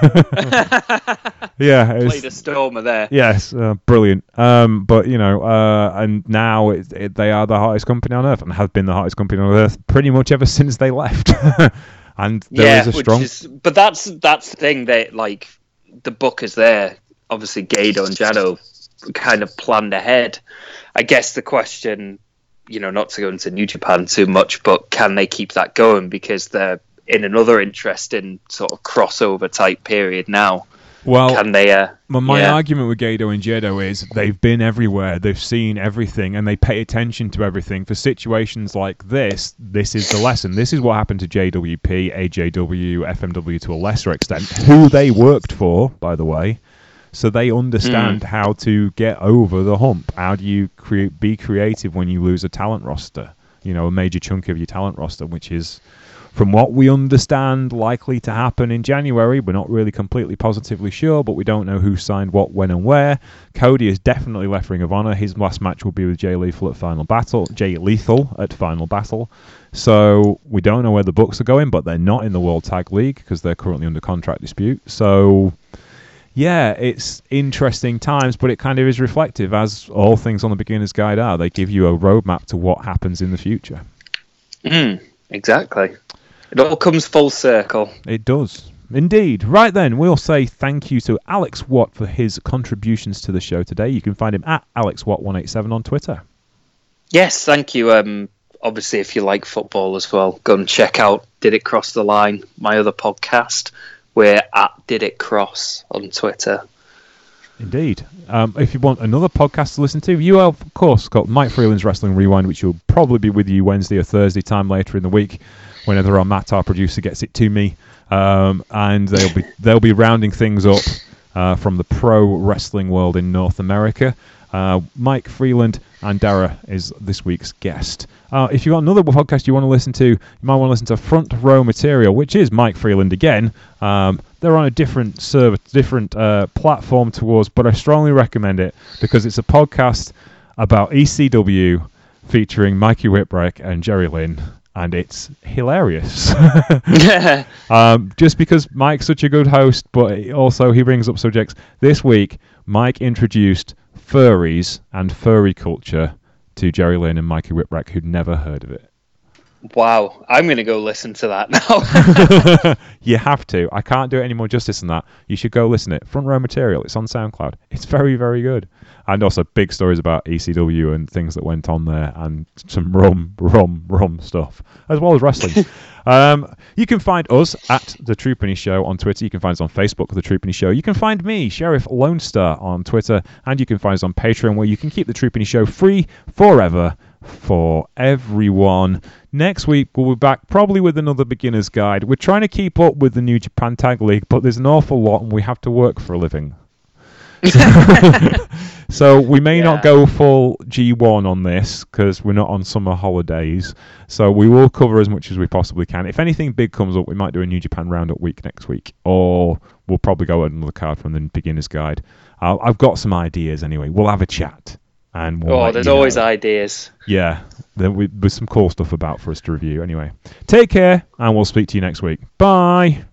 Yeah, Played a stormer there. Yes, brilliant. But and now they are the hottest company on earth, and have been the hottest company on earth pretty much ever since they left. And there is a strong. But that's the thing. That like the book is there. Obviously, Gedo and Jado kind of planned ahead. I guess the question, not to go into New Japan too much, but can they keep that going, because they're in another interesting sort of crossover type period now. Well, can they? My argument with Gedo and Jado is they've been everywhere, they've seen everything, and they pay attention to everything. For situations like this is the lesson. This is what happened to JWP, AJW, FMW to a lesser extent, who they worked for, by the way. So they understand how to get over the hump. How do you be creative when you lose a talent roster? A major chunk of your talent roster, which is, from what we understand, likely to happen in January. We're not really completely positively sure, but we don't know who signed what, when, and where. Cody has definitely left Ring of Honor. His last match will be with Jay Lethal at Final Battle. So we don't know where the Bucks are going, but they're not in the World Tag League because they're currently under contract dispute. So yeah, it's interesting times, but it kind of is reflective, as all things on the Beginner's Guide are. They give you a roadmap to what happens in the future. Exactly. It all comes full circle. It does. Indeed. Right then, we'll say thank you to Alex Watt for his contributions to the show today. You can find him at AlexWatt187 on Twitter. Yes, thank you. Obviously, if you like football as well, go and check out Did It Cross the Line, my other podcast. We're at Did It Cross on Twitter. Indeed. If you want another podcast to listen to, you have, of course, got Mike Freeland's Wrestling Rewind, which will probably be with you Wednesday or Thursday time later in the week, whenever our Matt, our producer, gets it to me. And they'll be rounding things up from the pro wrestling world in North America. Mike Freeland and Dara is this week's guest. If you've got another podcast you want to listen to, you might want to listen to Front Row Material, which is Mike Freeland again. They're on a different server, different platform to us, but I strongly recommend it because it's a podcast about ECW featuring Mikey Whipwreck and Jerry Lynn, and it's hilarious. Just because Mike's such a good host, but also he brings up subjects. This week, Mike introduced furries and furry culture to Jerry Lynn and Mikey Whipwreck, who'd never heard of it. Wow, I'm going to go listen to that now. You have to. I can't do it any more justice than that. You should go listen to it. Front Row Material. It's on SoundCloud. It's very, very good. And also big stories about ECW and things that went on there, and some rum stuff, as well as wrestling. You can find us at The True Penny Show on Twitter. You can find us on Facebook, The True Penny Show. You can find me, Sheriff Lone Star, on Twitter. And you can find us on Patreon, where you can keep The True Penny Show free forever for everyone. Next week, we'll be back probably with another beginner's guide. We're trying to keep up with the New Japan Tag League, but there's an awful lot, and we have to work for a living. So we may not go full G1 on this because we're not on summer holidays. So we will cover as much as we possibly can. If anything big comes up, we might do a New Japan Roundup week next week, or we'll probably go at another card from the beginner's guide. I've got some ideas anyway. We'll have a chat. And there's always ideas. Yeah, there's some cool stuff about for us to review. Anyway, take care, and we'll speak to you next week. Bye.